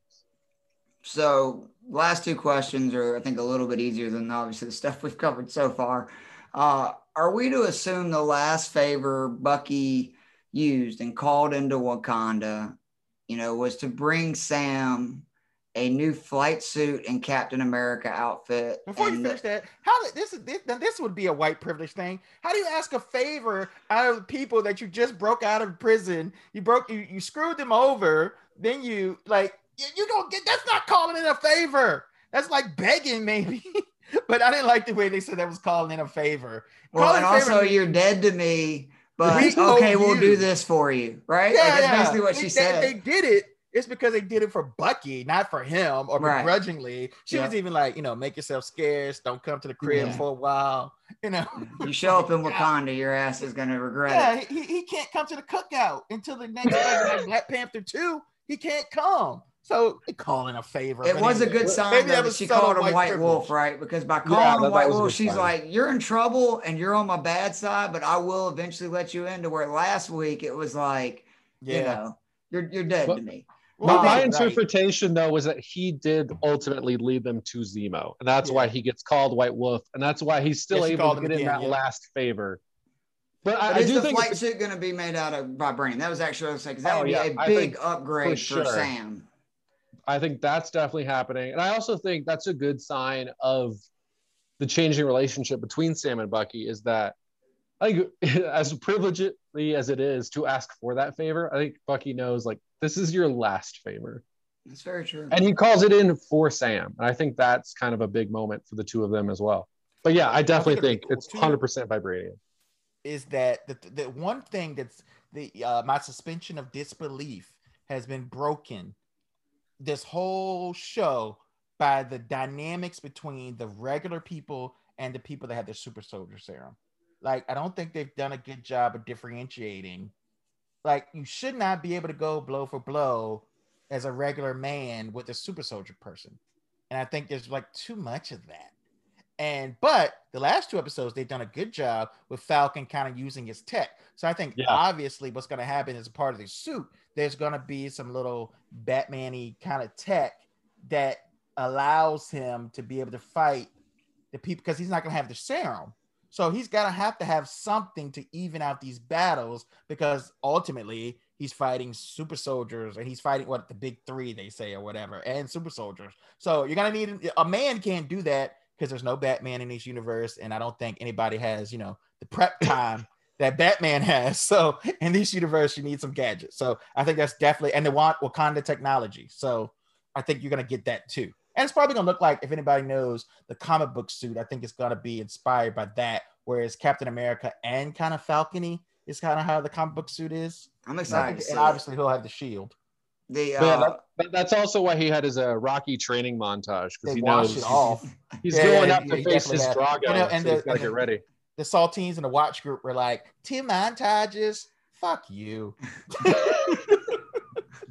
So last two questions are, I think, a little bit easier than obviously the stuff we've covered so far. Uh, are we to assume the last favor Bucky used and called into Wakanda, you know, was to bring Sam a new flight suit and Captain America outfit? Before and you finish that, how did this, this this would be a white privilege thing? How do you ask a favor out of the people that you just broke out of prison? You broke you you screwed them over, then you like you, you don't get, that's not calling in a favor. That's like begging maybe. But I didn't like the way they said that was calling in a favor. Well, calling and also favor, you're dead to me, but we okay, owe we'll you. do this for you, right? Yeah, like, that's yeah. basically what they, she said. They, they did it. It's because they did it for Bucky, not for him or Right. begrudgingly. She Yeah. was even like, you know, make yourself scarce. Don't come to the crib Yeah. for a while. You know, You show up in Wakanda, your ass is going to regret yeah, it. he, he can't come to the cookout until the next like, like Black Panther two. He can't come. So they call in a favor. It but was a anyway, good sign maybe though, that that was she subtle called him White privilege. Wolf, right? Because by Yeah, calling that- him that White was a Wolf, good she's sign. like, you're in trouble and you're on my bad side, but I will eventually let you in. To where last week it was like, Yeah. you know, you're you're dead But- to me. Well, My, my right. interpretation, though, was that he did ultimately lead them to Zemo. And that's Yeah. why he gets called White Wolf. And that's why he's still Yeah, she able called to him get in again, that yeah. last favor. But, I, But I is do the think flight it's- suit going to be made out of vibranium? That was actually what I was saying, because that Oh, would be yeah, a I big think upgrade for for, sure. Sam. I think that's definitely happening. And I also think that's a good sign of the changing relationship between Sam and Bucky is that I think as privilegedly as it is to ask for that favor, I think Bucky knows like this is your last favor. That's very true. And he calls it in for Sam. And I think that's kind of a big moment for the two of them as well. But yeah, I definitely I think think it'd be it's cool, too. one hundred percent vibranium. Is that the, the one thing that's the uh, my suspension of disbelief has been broken this whole show by the dynamics between the regular people and the people that have their super soldier serum. Like, I don't think they've done a good job of differentiating. Like, you should not be able to go blow for blow as a regular man with a super soldier person. And I think there's like too much of that. And but the last two episodes, they've done a good job with Falcon kind of using his tech. So I think Yeah. obviously what's going to happen is a part of the suit, there's going to be some little Batman-y kind of tech that allows him to be able to fight the people because he's not going to have the serum. So he's going to have to have something to even out these battles because ultimately he's fighting super soldiers and he's fighting what the big three they say or whatever and super soldiers. So you're going to need a man can't do that because there's no Batman in this universe. And I don't think anybody has, you know, the prep time that Batman has. So in this universe, you need some gadgets. So I think that's definitely, and they want Wakanda technology. So I think you're going to get that too. And it's probably going to look like, if anybody knows the comic book suit, I think it's going to be inspired by that. Whereas Captain America and kind of Falcony is kind of how the comic book suit is. I'm And, I excited. think- to see and it. obviously he'll have the shield. The But yeah, uh, that, that- that's also why he had his uh, Rocky training montage because They he wash knows it off. he's Yeah, going yeah, up he- to he face definitely his has. Drago, You know, and so he's the- got to get ready. The Saltines and the watch group were like, two montages. Fuck you.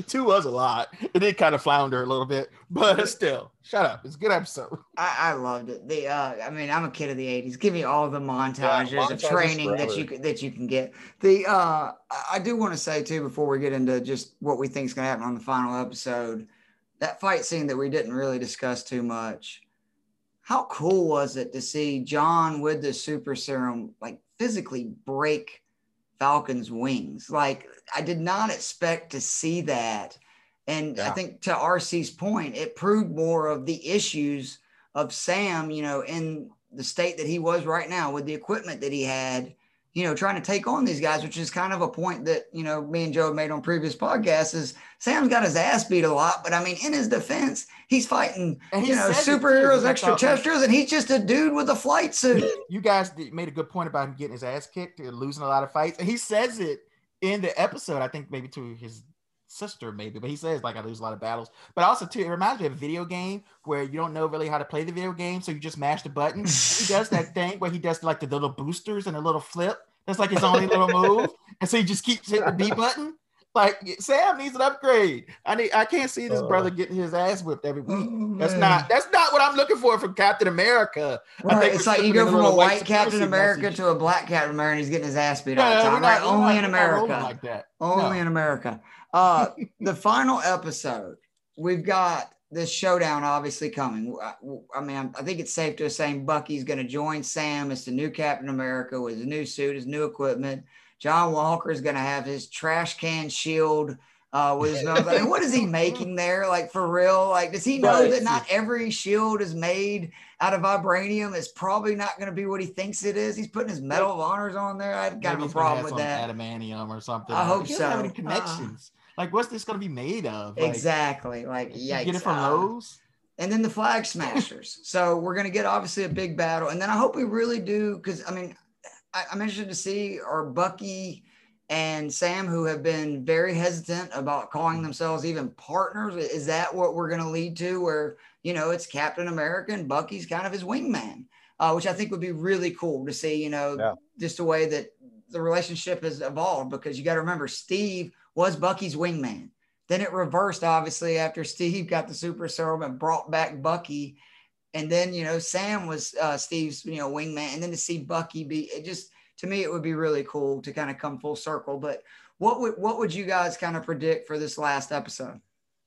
two was a lot. It did kind of flounder a little bit, but still, shut up. It's a good episode. I, I loved it. The uh, I mean, I'm a kid of the eighties. Give me all the montages, Yeah, of montages training that forever. you c- that you can get. The uh, I I do want to say too before we get into just what we think is going to happen on the final episode, that fight scene that we didn't really discuss too much. How cool was it to see John with the super serum like physically break Falcon's wings? Like I did not expect to see that. And Yeah. I think to R C's point, it proved more of the issues of Sam, you know, in the state that he was right now with the equipment that he had, you know, trying to take on these guys, which is kind of a point that, you know, me and Joe have made on previous podcasts is Sam's got his ass beat a lot, but I mean, in his defense, he's fighting, And he you know, says it, too. superheroes, He thought- extraterrestrials, and he's just a dude with a flight suit. You guys did- made a good point about him getting his ass kicked and losing a lot of fights. And he says it in the episode, I think maybe to his sister, maybe, but he says like I lose a lot of battles. But also too, it reminds me of a video game where you don't know really how to play the video game, so you just mash the button. And he does that thing where he does like the little boosters and a little flip. That's like his only little move, and so he just keeps hitting the B button. Like Sam needs an upgrade. I need. I can't see this Uh. brother getting his ass whipped every week. Oh, That's man. not. That's not what I'm looking for from Captain America. I Right. think It's we're like you slipping go in a from a little white Captain supremacy America message. to a black Captain America, and he's getting his ass beat all the Yeah, time. we're not- Right? we're Only not- in we're not rolling America. like that. Only No. in America. Uh, the final episode, we've got this showdown obviously coming. I, I mean, I think it's safe to assume Bucky's going to join Sam as the new Captain America with his new suit, his new equipment. John Walker is going to have his trash can shield uh, with his nose. I mean, what is he making there? Like, for real? Like, does he know Right. that not every shield is made out of vibranium? It's probably not going to be what he thinks it is. He's putting his Medal of Honors on there. I have Maybe kind of a he's gonna problem have with some that. adamantium or something. I hope he doesn't have so. any connections. like, what's this going to be made of? Like, Exactly. Like, you yikes. get it from Uh, Lowe's. and then the Flag Smashers. So we're going to get obviously a big battle. And then I hope we really do, because I mean, I, I'm interested to see are Bucky and Sam, who have been very hesitant about calling themselves even partners. Is that what we're going to lead to, where, you know, it's Captain America and Bucky's kind of his wingman, uh, which I think would be really cool to see, you know, Yeah. just the way that the relationship has evolved, because you got to remember Steve was Bucky's wingman. Then it reversed, obviously, after Steve got the super serum and brought back Bucky. And then, you know, Sam was uh, Steve's, you know, wingman. And then to see Bucky be, it just, to me, it would be really cool to kind of come full circle. But what would, what would you guys kind of predict for this last episode?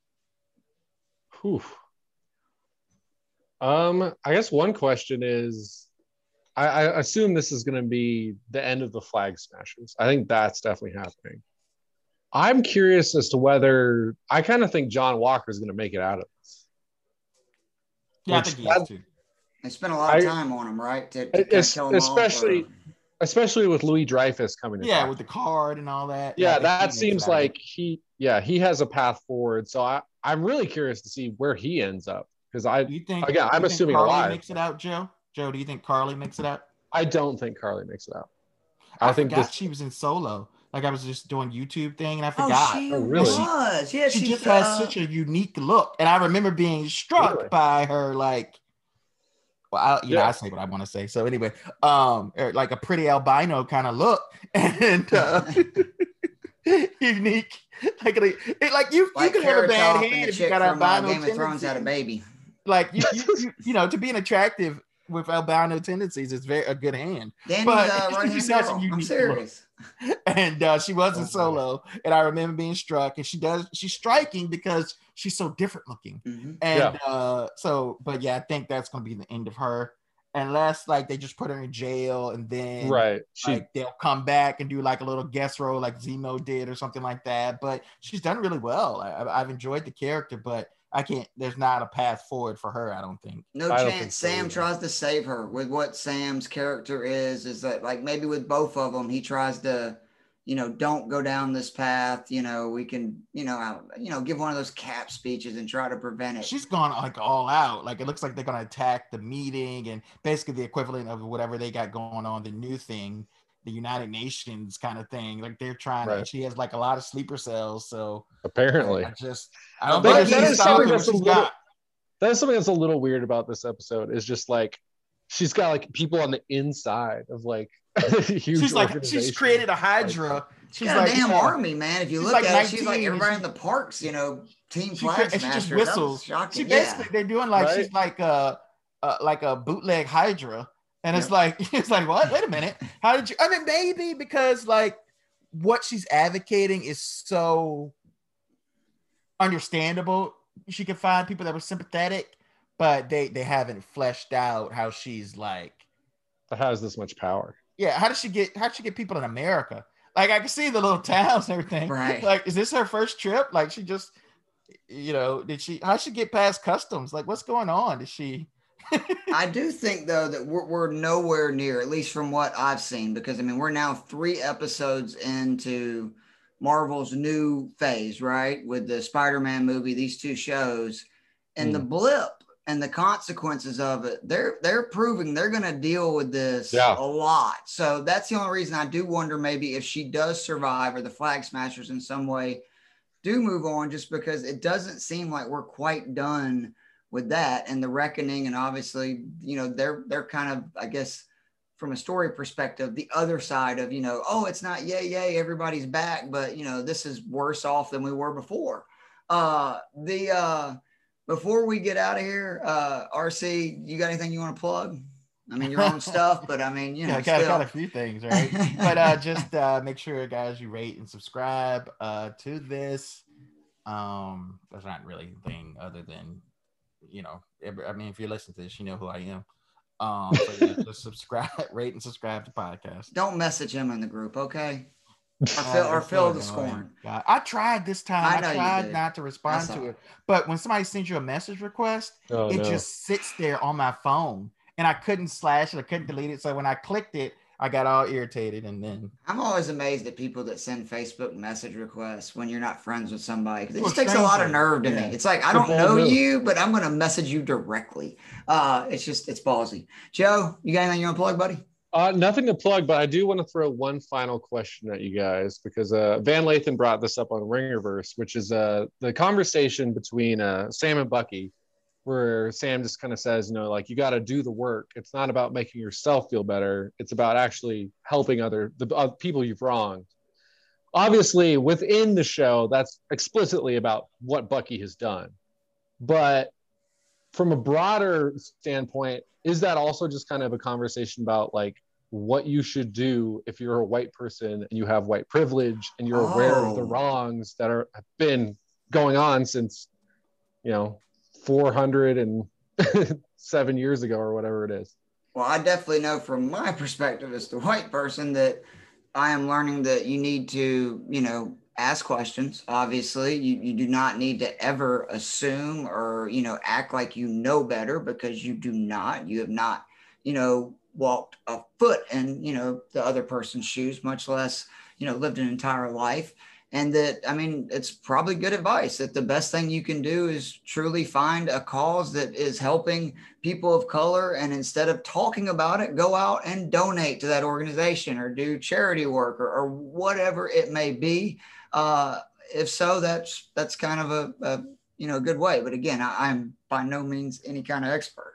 Whew. Um, I guess one question is, I, I assume this is going to be the end of the Flag Smashers. I think that's definitely happening. I'm curious as to whether I kind of think John Walker is going to make it out of this. Yeah, I Which think he that- is too. They spent a lot of I- time on him, right? To, to kind of Es- kill 'em off, especially, or- especially with Louis Dreyfus coming. to Yeah, talk. with the card and all that. yeah, I think he that makes seems it out of like he, yeah, he has a path forward. So I, I'm really curious to see where he ends up, because I, it. You think? Again, you I'm think assuming Carly alive. makes it out, Joe. Joe, do you think Carly makes it out? I don't think Carly makes it out. I, I think forgot this- she was in Solo. Like I was just doing YouTube thing and I Oh, forgot. she Oh, really? was. Yeah, she she's, just has uh, such a unique look, and I remember being struck Really? by her. Like, well, I, you know, Yeah. I say what I want to say. So anyway, um, er, like a pretty albino kind of look, and uh, unique. Like, it, like you, like you can have a Carrot bad Top and hand the if you chick got from uh, albino Game of Thrones had a tendencies. baby. Like you, you, you, you know, to be an attractive with albino tendencies is very a good hand. Danny's But uh, she right hand just has a girl. I'm unique serious. And uh, she was in Oh, Solo, and I remember being struck. And she does, she's striking because she's so different looking. Mhm. And uh, so, but yeah, I think that's gonna be the end of her, unless like they just put her in jail and then Right. She, like they'll come back and do like a little guest role like Zemo did or something like that. But she's done really well. I, I- I've enjoyed the character, but I can't. There's not a path forward for her. I don't think. No I don't think chance so Sam either. tries to save her with what Sam's character is, is that like maybe with both of them, he tries to, you know, don't go down this path. You know, we can, you know, out, you know, give one of those cap speeches and try to prevent it. She's gone like all out. Like it looks like they're gonna attack the meeting and basically the equivalent of whatever they got going on, the new thing, the United Nations kind of thing. Like they're trying to. Right. She has like a lot of sleeper cells, so apparently. I just I don't But think that she's is stopping something what that's a she's little- got. That's something that's a little weird about this episode, is just like she's got like people on the inside of like huge She's like she's organization. created a Hydra She's got like, a damn yeah. army, man. If you She's look like at it, she's like nineteen, and everybody she- in the parks, you know, team She, flag and she just smashers. That was whistles. shocking. She basically Yeah. they're doing like Right? she's like a, a like a bootleg Hydra, and it's Yep. like it's like what? Wait a minute, how did you? I mean, maybe because like what she's advocating is so understandable. She could find people that were sympathetic, but they they haven't fleshed out how she's like. That has this much power. Yeah, how does she get? How does she get people in America? Like I can see the little towns and everything. Right. Like, is this her first trip? Like she just, you know, did she? How she get past customs? Like, what's going on? Did she? I do think though that we're, we're nowhere near, at least from what I've seen, because I mean we're now three episodes into Marvel's new phase, right? With the Spider-Man movie, these two shows, and Mm. the blip and the consequences of it, they're they're proving they're going to deal with this Yeah. a lot. So that's the only reason I do wonder maybe if she does survive or the Flag Smashers in some way do move on, just because it doesn't seem like we're quite done with that and the reckoning. And obviously, you know, they're they're kind of, I guess, from a story perspective, the other side of, you know, oh, it's not yay, yay, everybody's back, but you know, this is worse off than we were before. Uh the uh before we get out of here, uh R C, you got anything you want to plug? I mean, your own stuff, but I mean, you know, Yeah, got, still. got a few things, right? But uh, just uh, make sure, guys, you rate and subscribe uh, to this. Um, there's not really a thing other than, you know, every, I mean, if you're listening to this, you know who I am. Um, so yeah, just subscribe, rate, and subscribe to the podcast. Don't message him in the group, okay? Or Uh, fill, or it's fill so the annoying. scorn. God, I tried this time. I I, know you tried did. not to respond saw to it. it, but when somebody sends you a message request, Oh, it no. just sits there on my phone, and I couldn't slash it. I couldn't delete it. So when I clicked it, I got all irritated, and then I'm always amazed at people that send Facebook message requests when you're not friends with somebody. 'Cause it Or just takes a lot of strangers. nerve to Yeah. me. It's like, I It's a don't bold know move. you, but I'm going to message you directly. Uh, it's just, it's ballsy. Joe, you got anything you want to plug, buddy? Uh, nothing to plug, but I do want to throw one final question at you guys because uh, Van Lathan brought this up on Ringerverse, which is uh, the conversation between uh, Sam and Bucky, where Sam just kind of says, you know, like, you got to do the work. It's not about making yourself feel better. It's about actually helping other the uh, people you've wronged. Obviously, within the show, that's explicitly about what Bucky has done. But from a broader standpoint, is that also just kind of a conversation about like what you should do if you're a white person and you have white privilege and you're aware of the Oh. wrongs that are have been going on since, you know, four hundred seven years ago or whatever it is? Well, I definitely know from my perspective as the white person that I am learning that you need to, you know, ask questions. Obviously, you, you do not need to ever assume or, you know, act like you know better, because you do not. You have not, you know, walked a foot in, you know, the other person's shoes, much less, you know, lived an entire life. And that, I mean, it's probably good advice that the best thing you can do is truly find a cause that is helping people of color. And instead of talking about it, go out and donate to that organization or do charity work or, or whatever it may be. Uh, if so, that's, that's kind of a, a, you know, good way. But again, I, I'm by no means any kind of expert.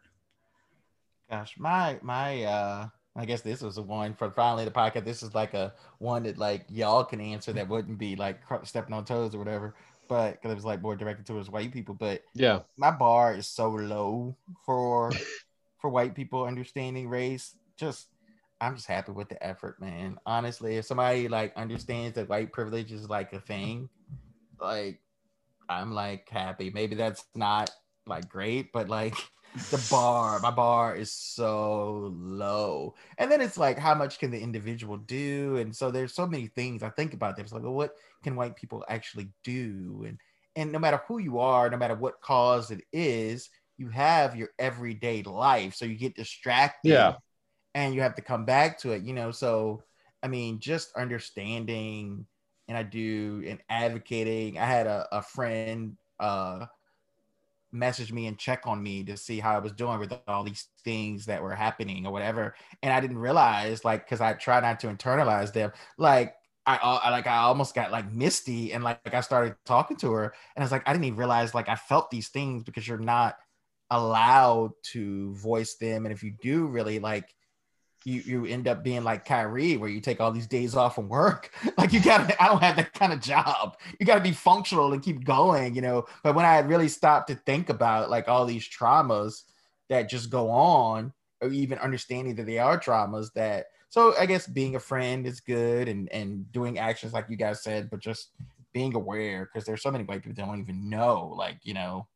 gosh, my my uh I guess this was the one for finally the podcast. This is like a one that like y'all can answer that wouldn't be like stepping on toes or whatever, but because it was like more directed towards white people. But Yeah. my bar is so low for for white people understanding race. Just I'm just happy with the effort, man. Honestly, if somebody like understands that white privilege is like a thing, like I'm like happy. Maybe that's not like great, but like the bar, my bar is so low. And then it's like, how much can the individual do? And so there's so many things I think about. There's like, well, what can white people actually do? And and no matter who you are, no matter what cause it is, you have your everyday life. So you get distracted. Yeah. And you have to come back to it, you know. So I mean, just understanding, and I do, and advocating. I had a, a friend uh message me and check on me to see how I was doing with all these things that were happening or whatever. And I didn't realize, like, because I try not to internalize them, like I, I like I almost got like misty, and like, like I started talking to her, and I was like, I didn't even realize like I felt these things, because you're not allowed to voice them. And if you do really like you you end up being like Kyrie, where you take all these days off from work. Like you gotta, I don't have that kind of job. You gotta be functional and keep going, you know. But when I really stopped to think about like all these traumas that just go on, or even understanding that they are traumas, that so I guess being a friend is good, and and doing actions like you guys said, but just being aware, because there's so many white people that don't even know, like, you know,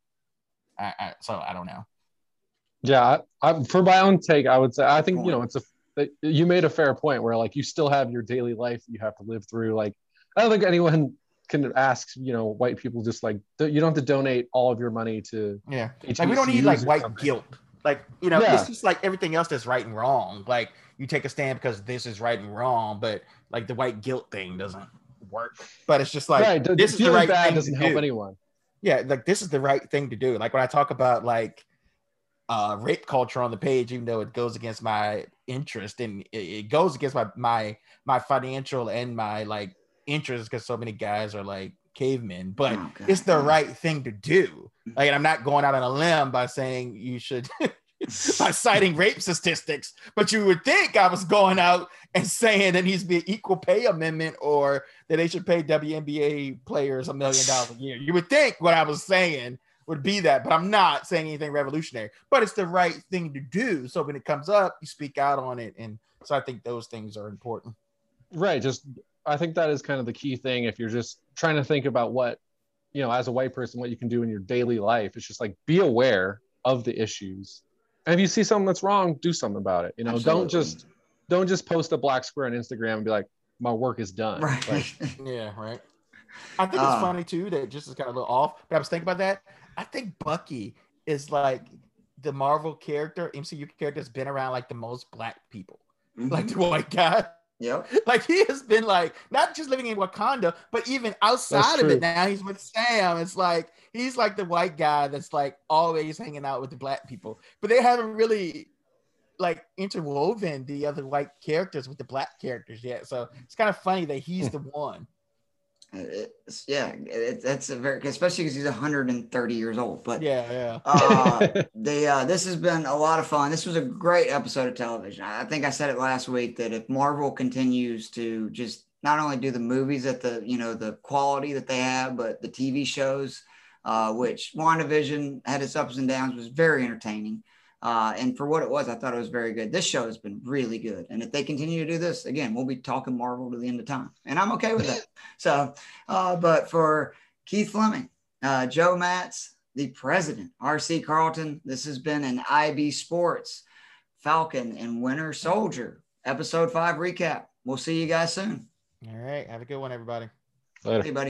I, I so I don't know. Yeah, I, I, for my own take, I would say I think you know it's a you made a fair point where like you still have your daily life you have to live through. Like I don't think anyone can ask you know white people just like you don't have to donate all of your money to yeah like we don't need like white something. guilt, like you know yeah. It's just like everything else that's right and wrong. Like you take a stand because this is right and wrong, but like the white guilt thing doesn't work. But it's just like right. this is the right bad thing doesn't to help do. anyone. Yeah, like this is the right thing to do. Like when I talk about like uh rape culture on the page, even though it goes against my interest, and it, it goes against my my my financial and my like interest, because so many guys are like cavemen, but oh, it's the right thing to do. Like, and I'm not going out on a limb by saying you should by citing rape statistics, but you would think I was going out and saying there needs to be an equal pay amendment, or that they should pay W N B A players a million dollars a year. You would think what I was saying would be that, but I'm not saying anything revolutionary, but it's the right thing to do. So when it comes up, you speak out on it. And so I think those things are important. Right. Just, I think that is kind of the key thing. If you're just trying to think about what, you know, as a white person, what you can do in your daily life, it's just like, be aware of the issues. And if you see something that's wrong, do something about it. You know, Absolutely. don't just, don't just post a black square on Instagram and be like, my work is done. Right. Like, yeah. Right. I think it's uh, funny too, that just is kind of a little off, but I was thinking about that. I think Bucky is like the Marvel character, M C U character, that's been around like the most black people, mm-hmm. like the white guy. Yep. Like he has been like not just living in Wakanda, but even outside of it. Now he's with Sam. It's like he's like the white guy that's like always hanging out with the black people, but they haven't really like interwoven the other white characters with the black characters yet. So it's kind of funny that he's the one. It's, yeah, it, that's a very, especially because he's one hundred thirty years old. But yeah, yeah. uh, the uh, this has been a lot of fun. This was a great episode of television. I think I said it last week that if Marvel continues to just not only do the movies at the you know the quality that they have, but the T V shows, uh, which WandaVision had its ups and downs, was very entertaining. Uh, and for what it was, I thought it was very good. This show has been really good. And if they continue to do this, again, we'll be talking Marvel to the end of time. And I'm okay with that. So, uh, but for Keith Fleming, uh, Joe Matz, the president, R C Carlton, this has been an I B Sports Falcon and Winter Soldier episode five recap. We'll see you guys soon. All right. Have a good one, everybody. Later. Hey, buddy.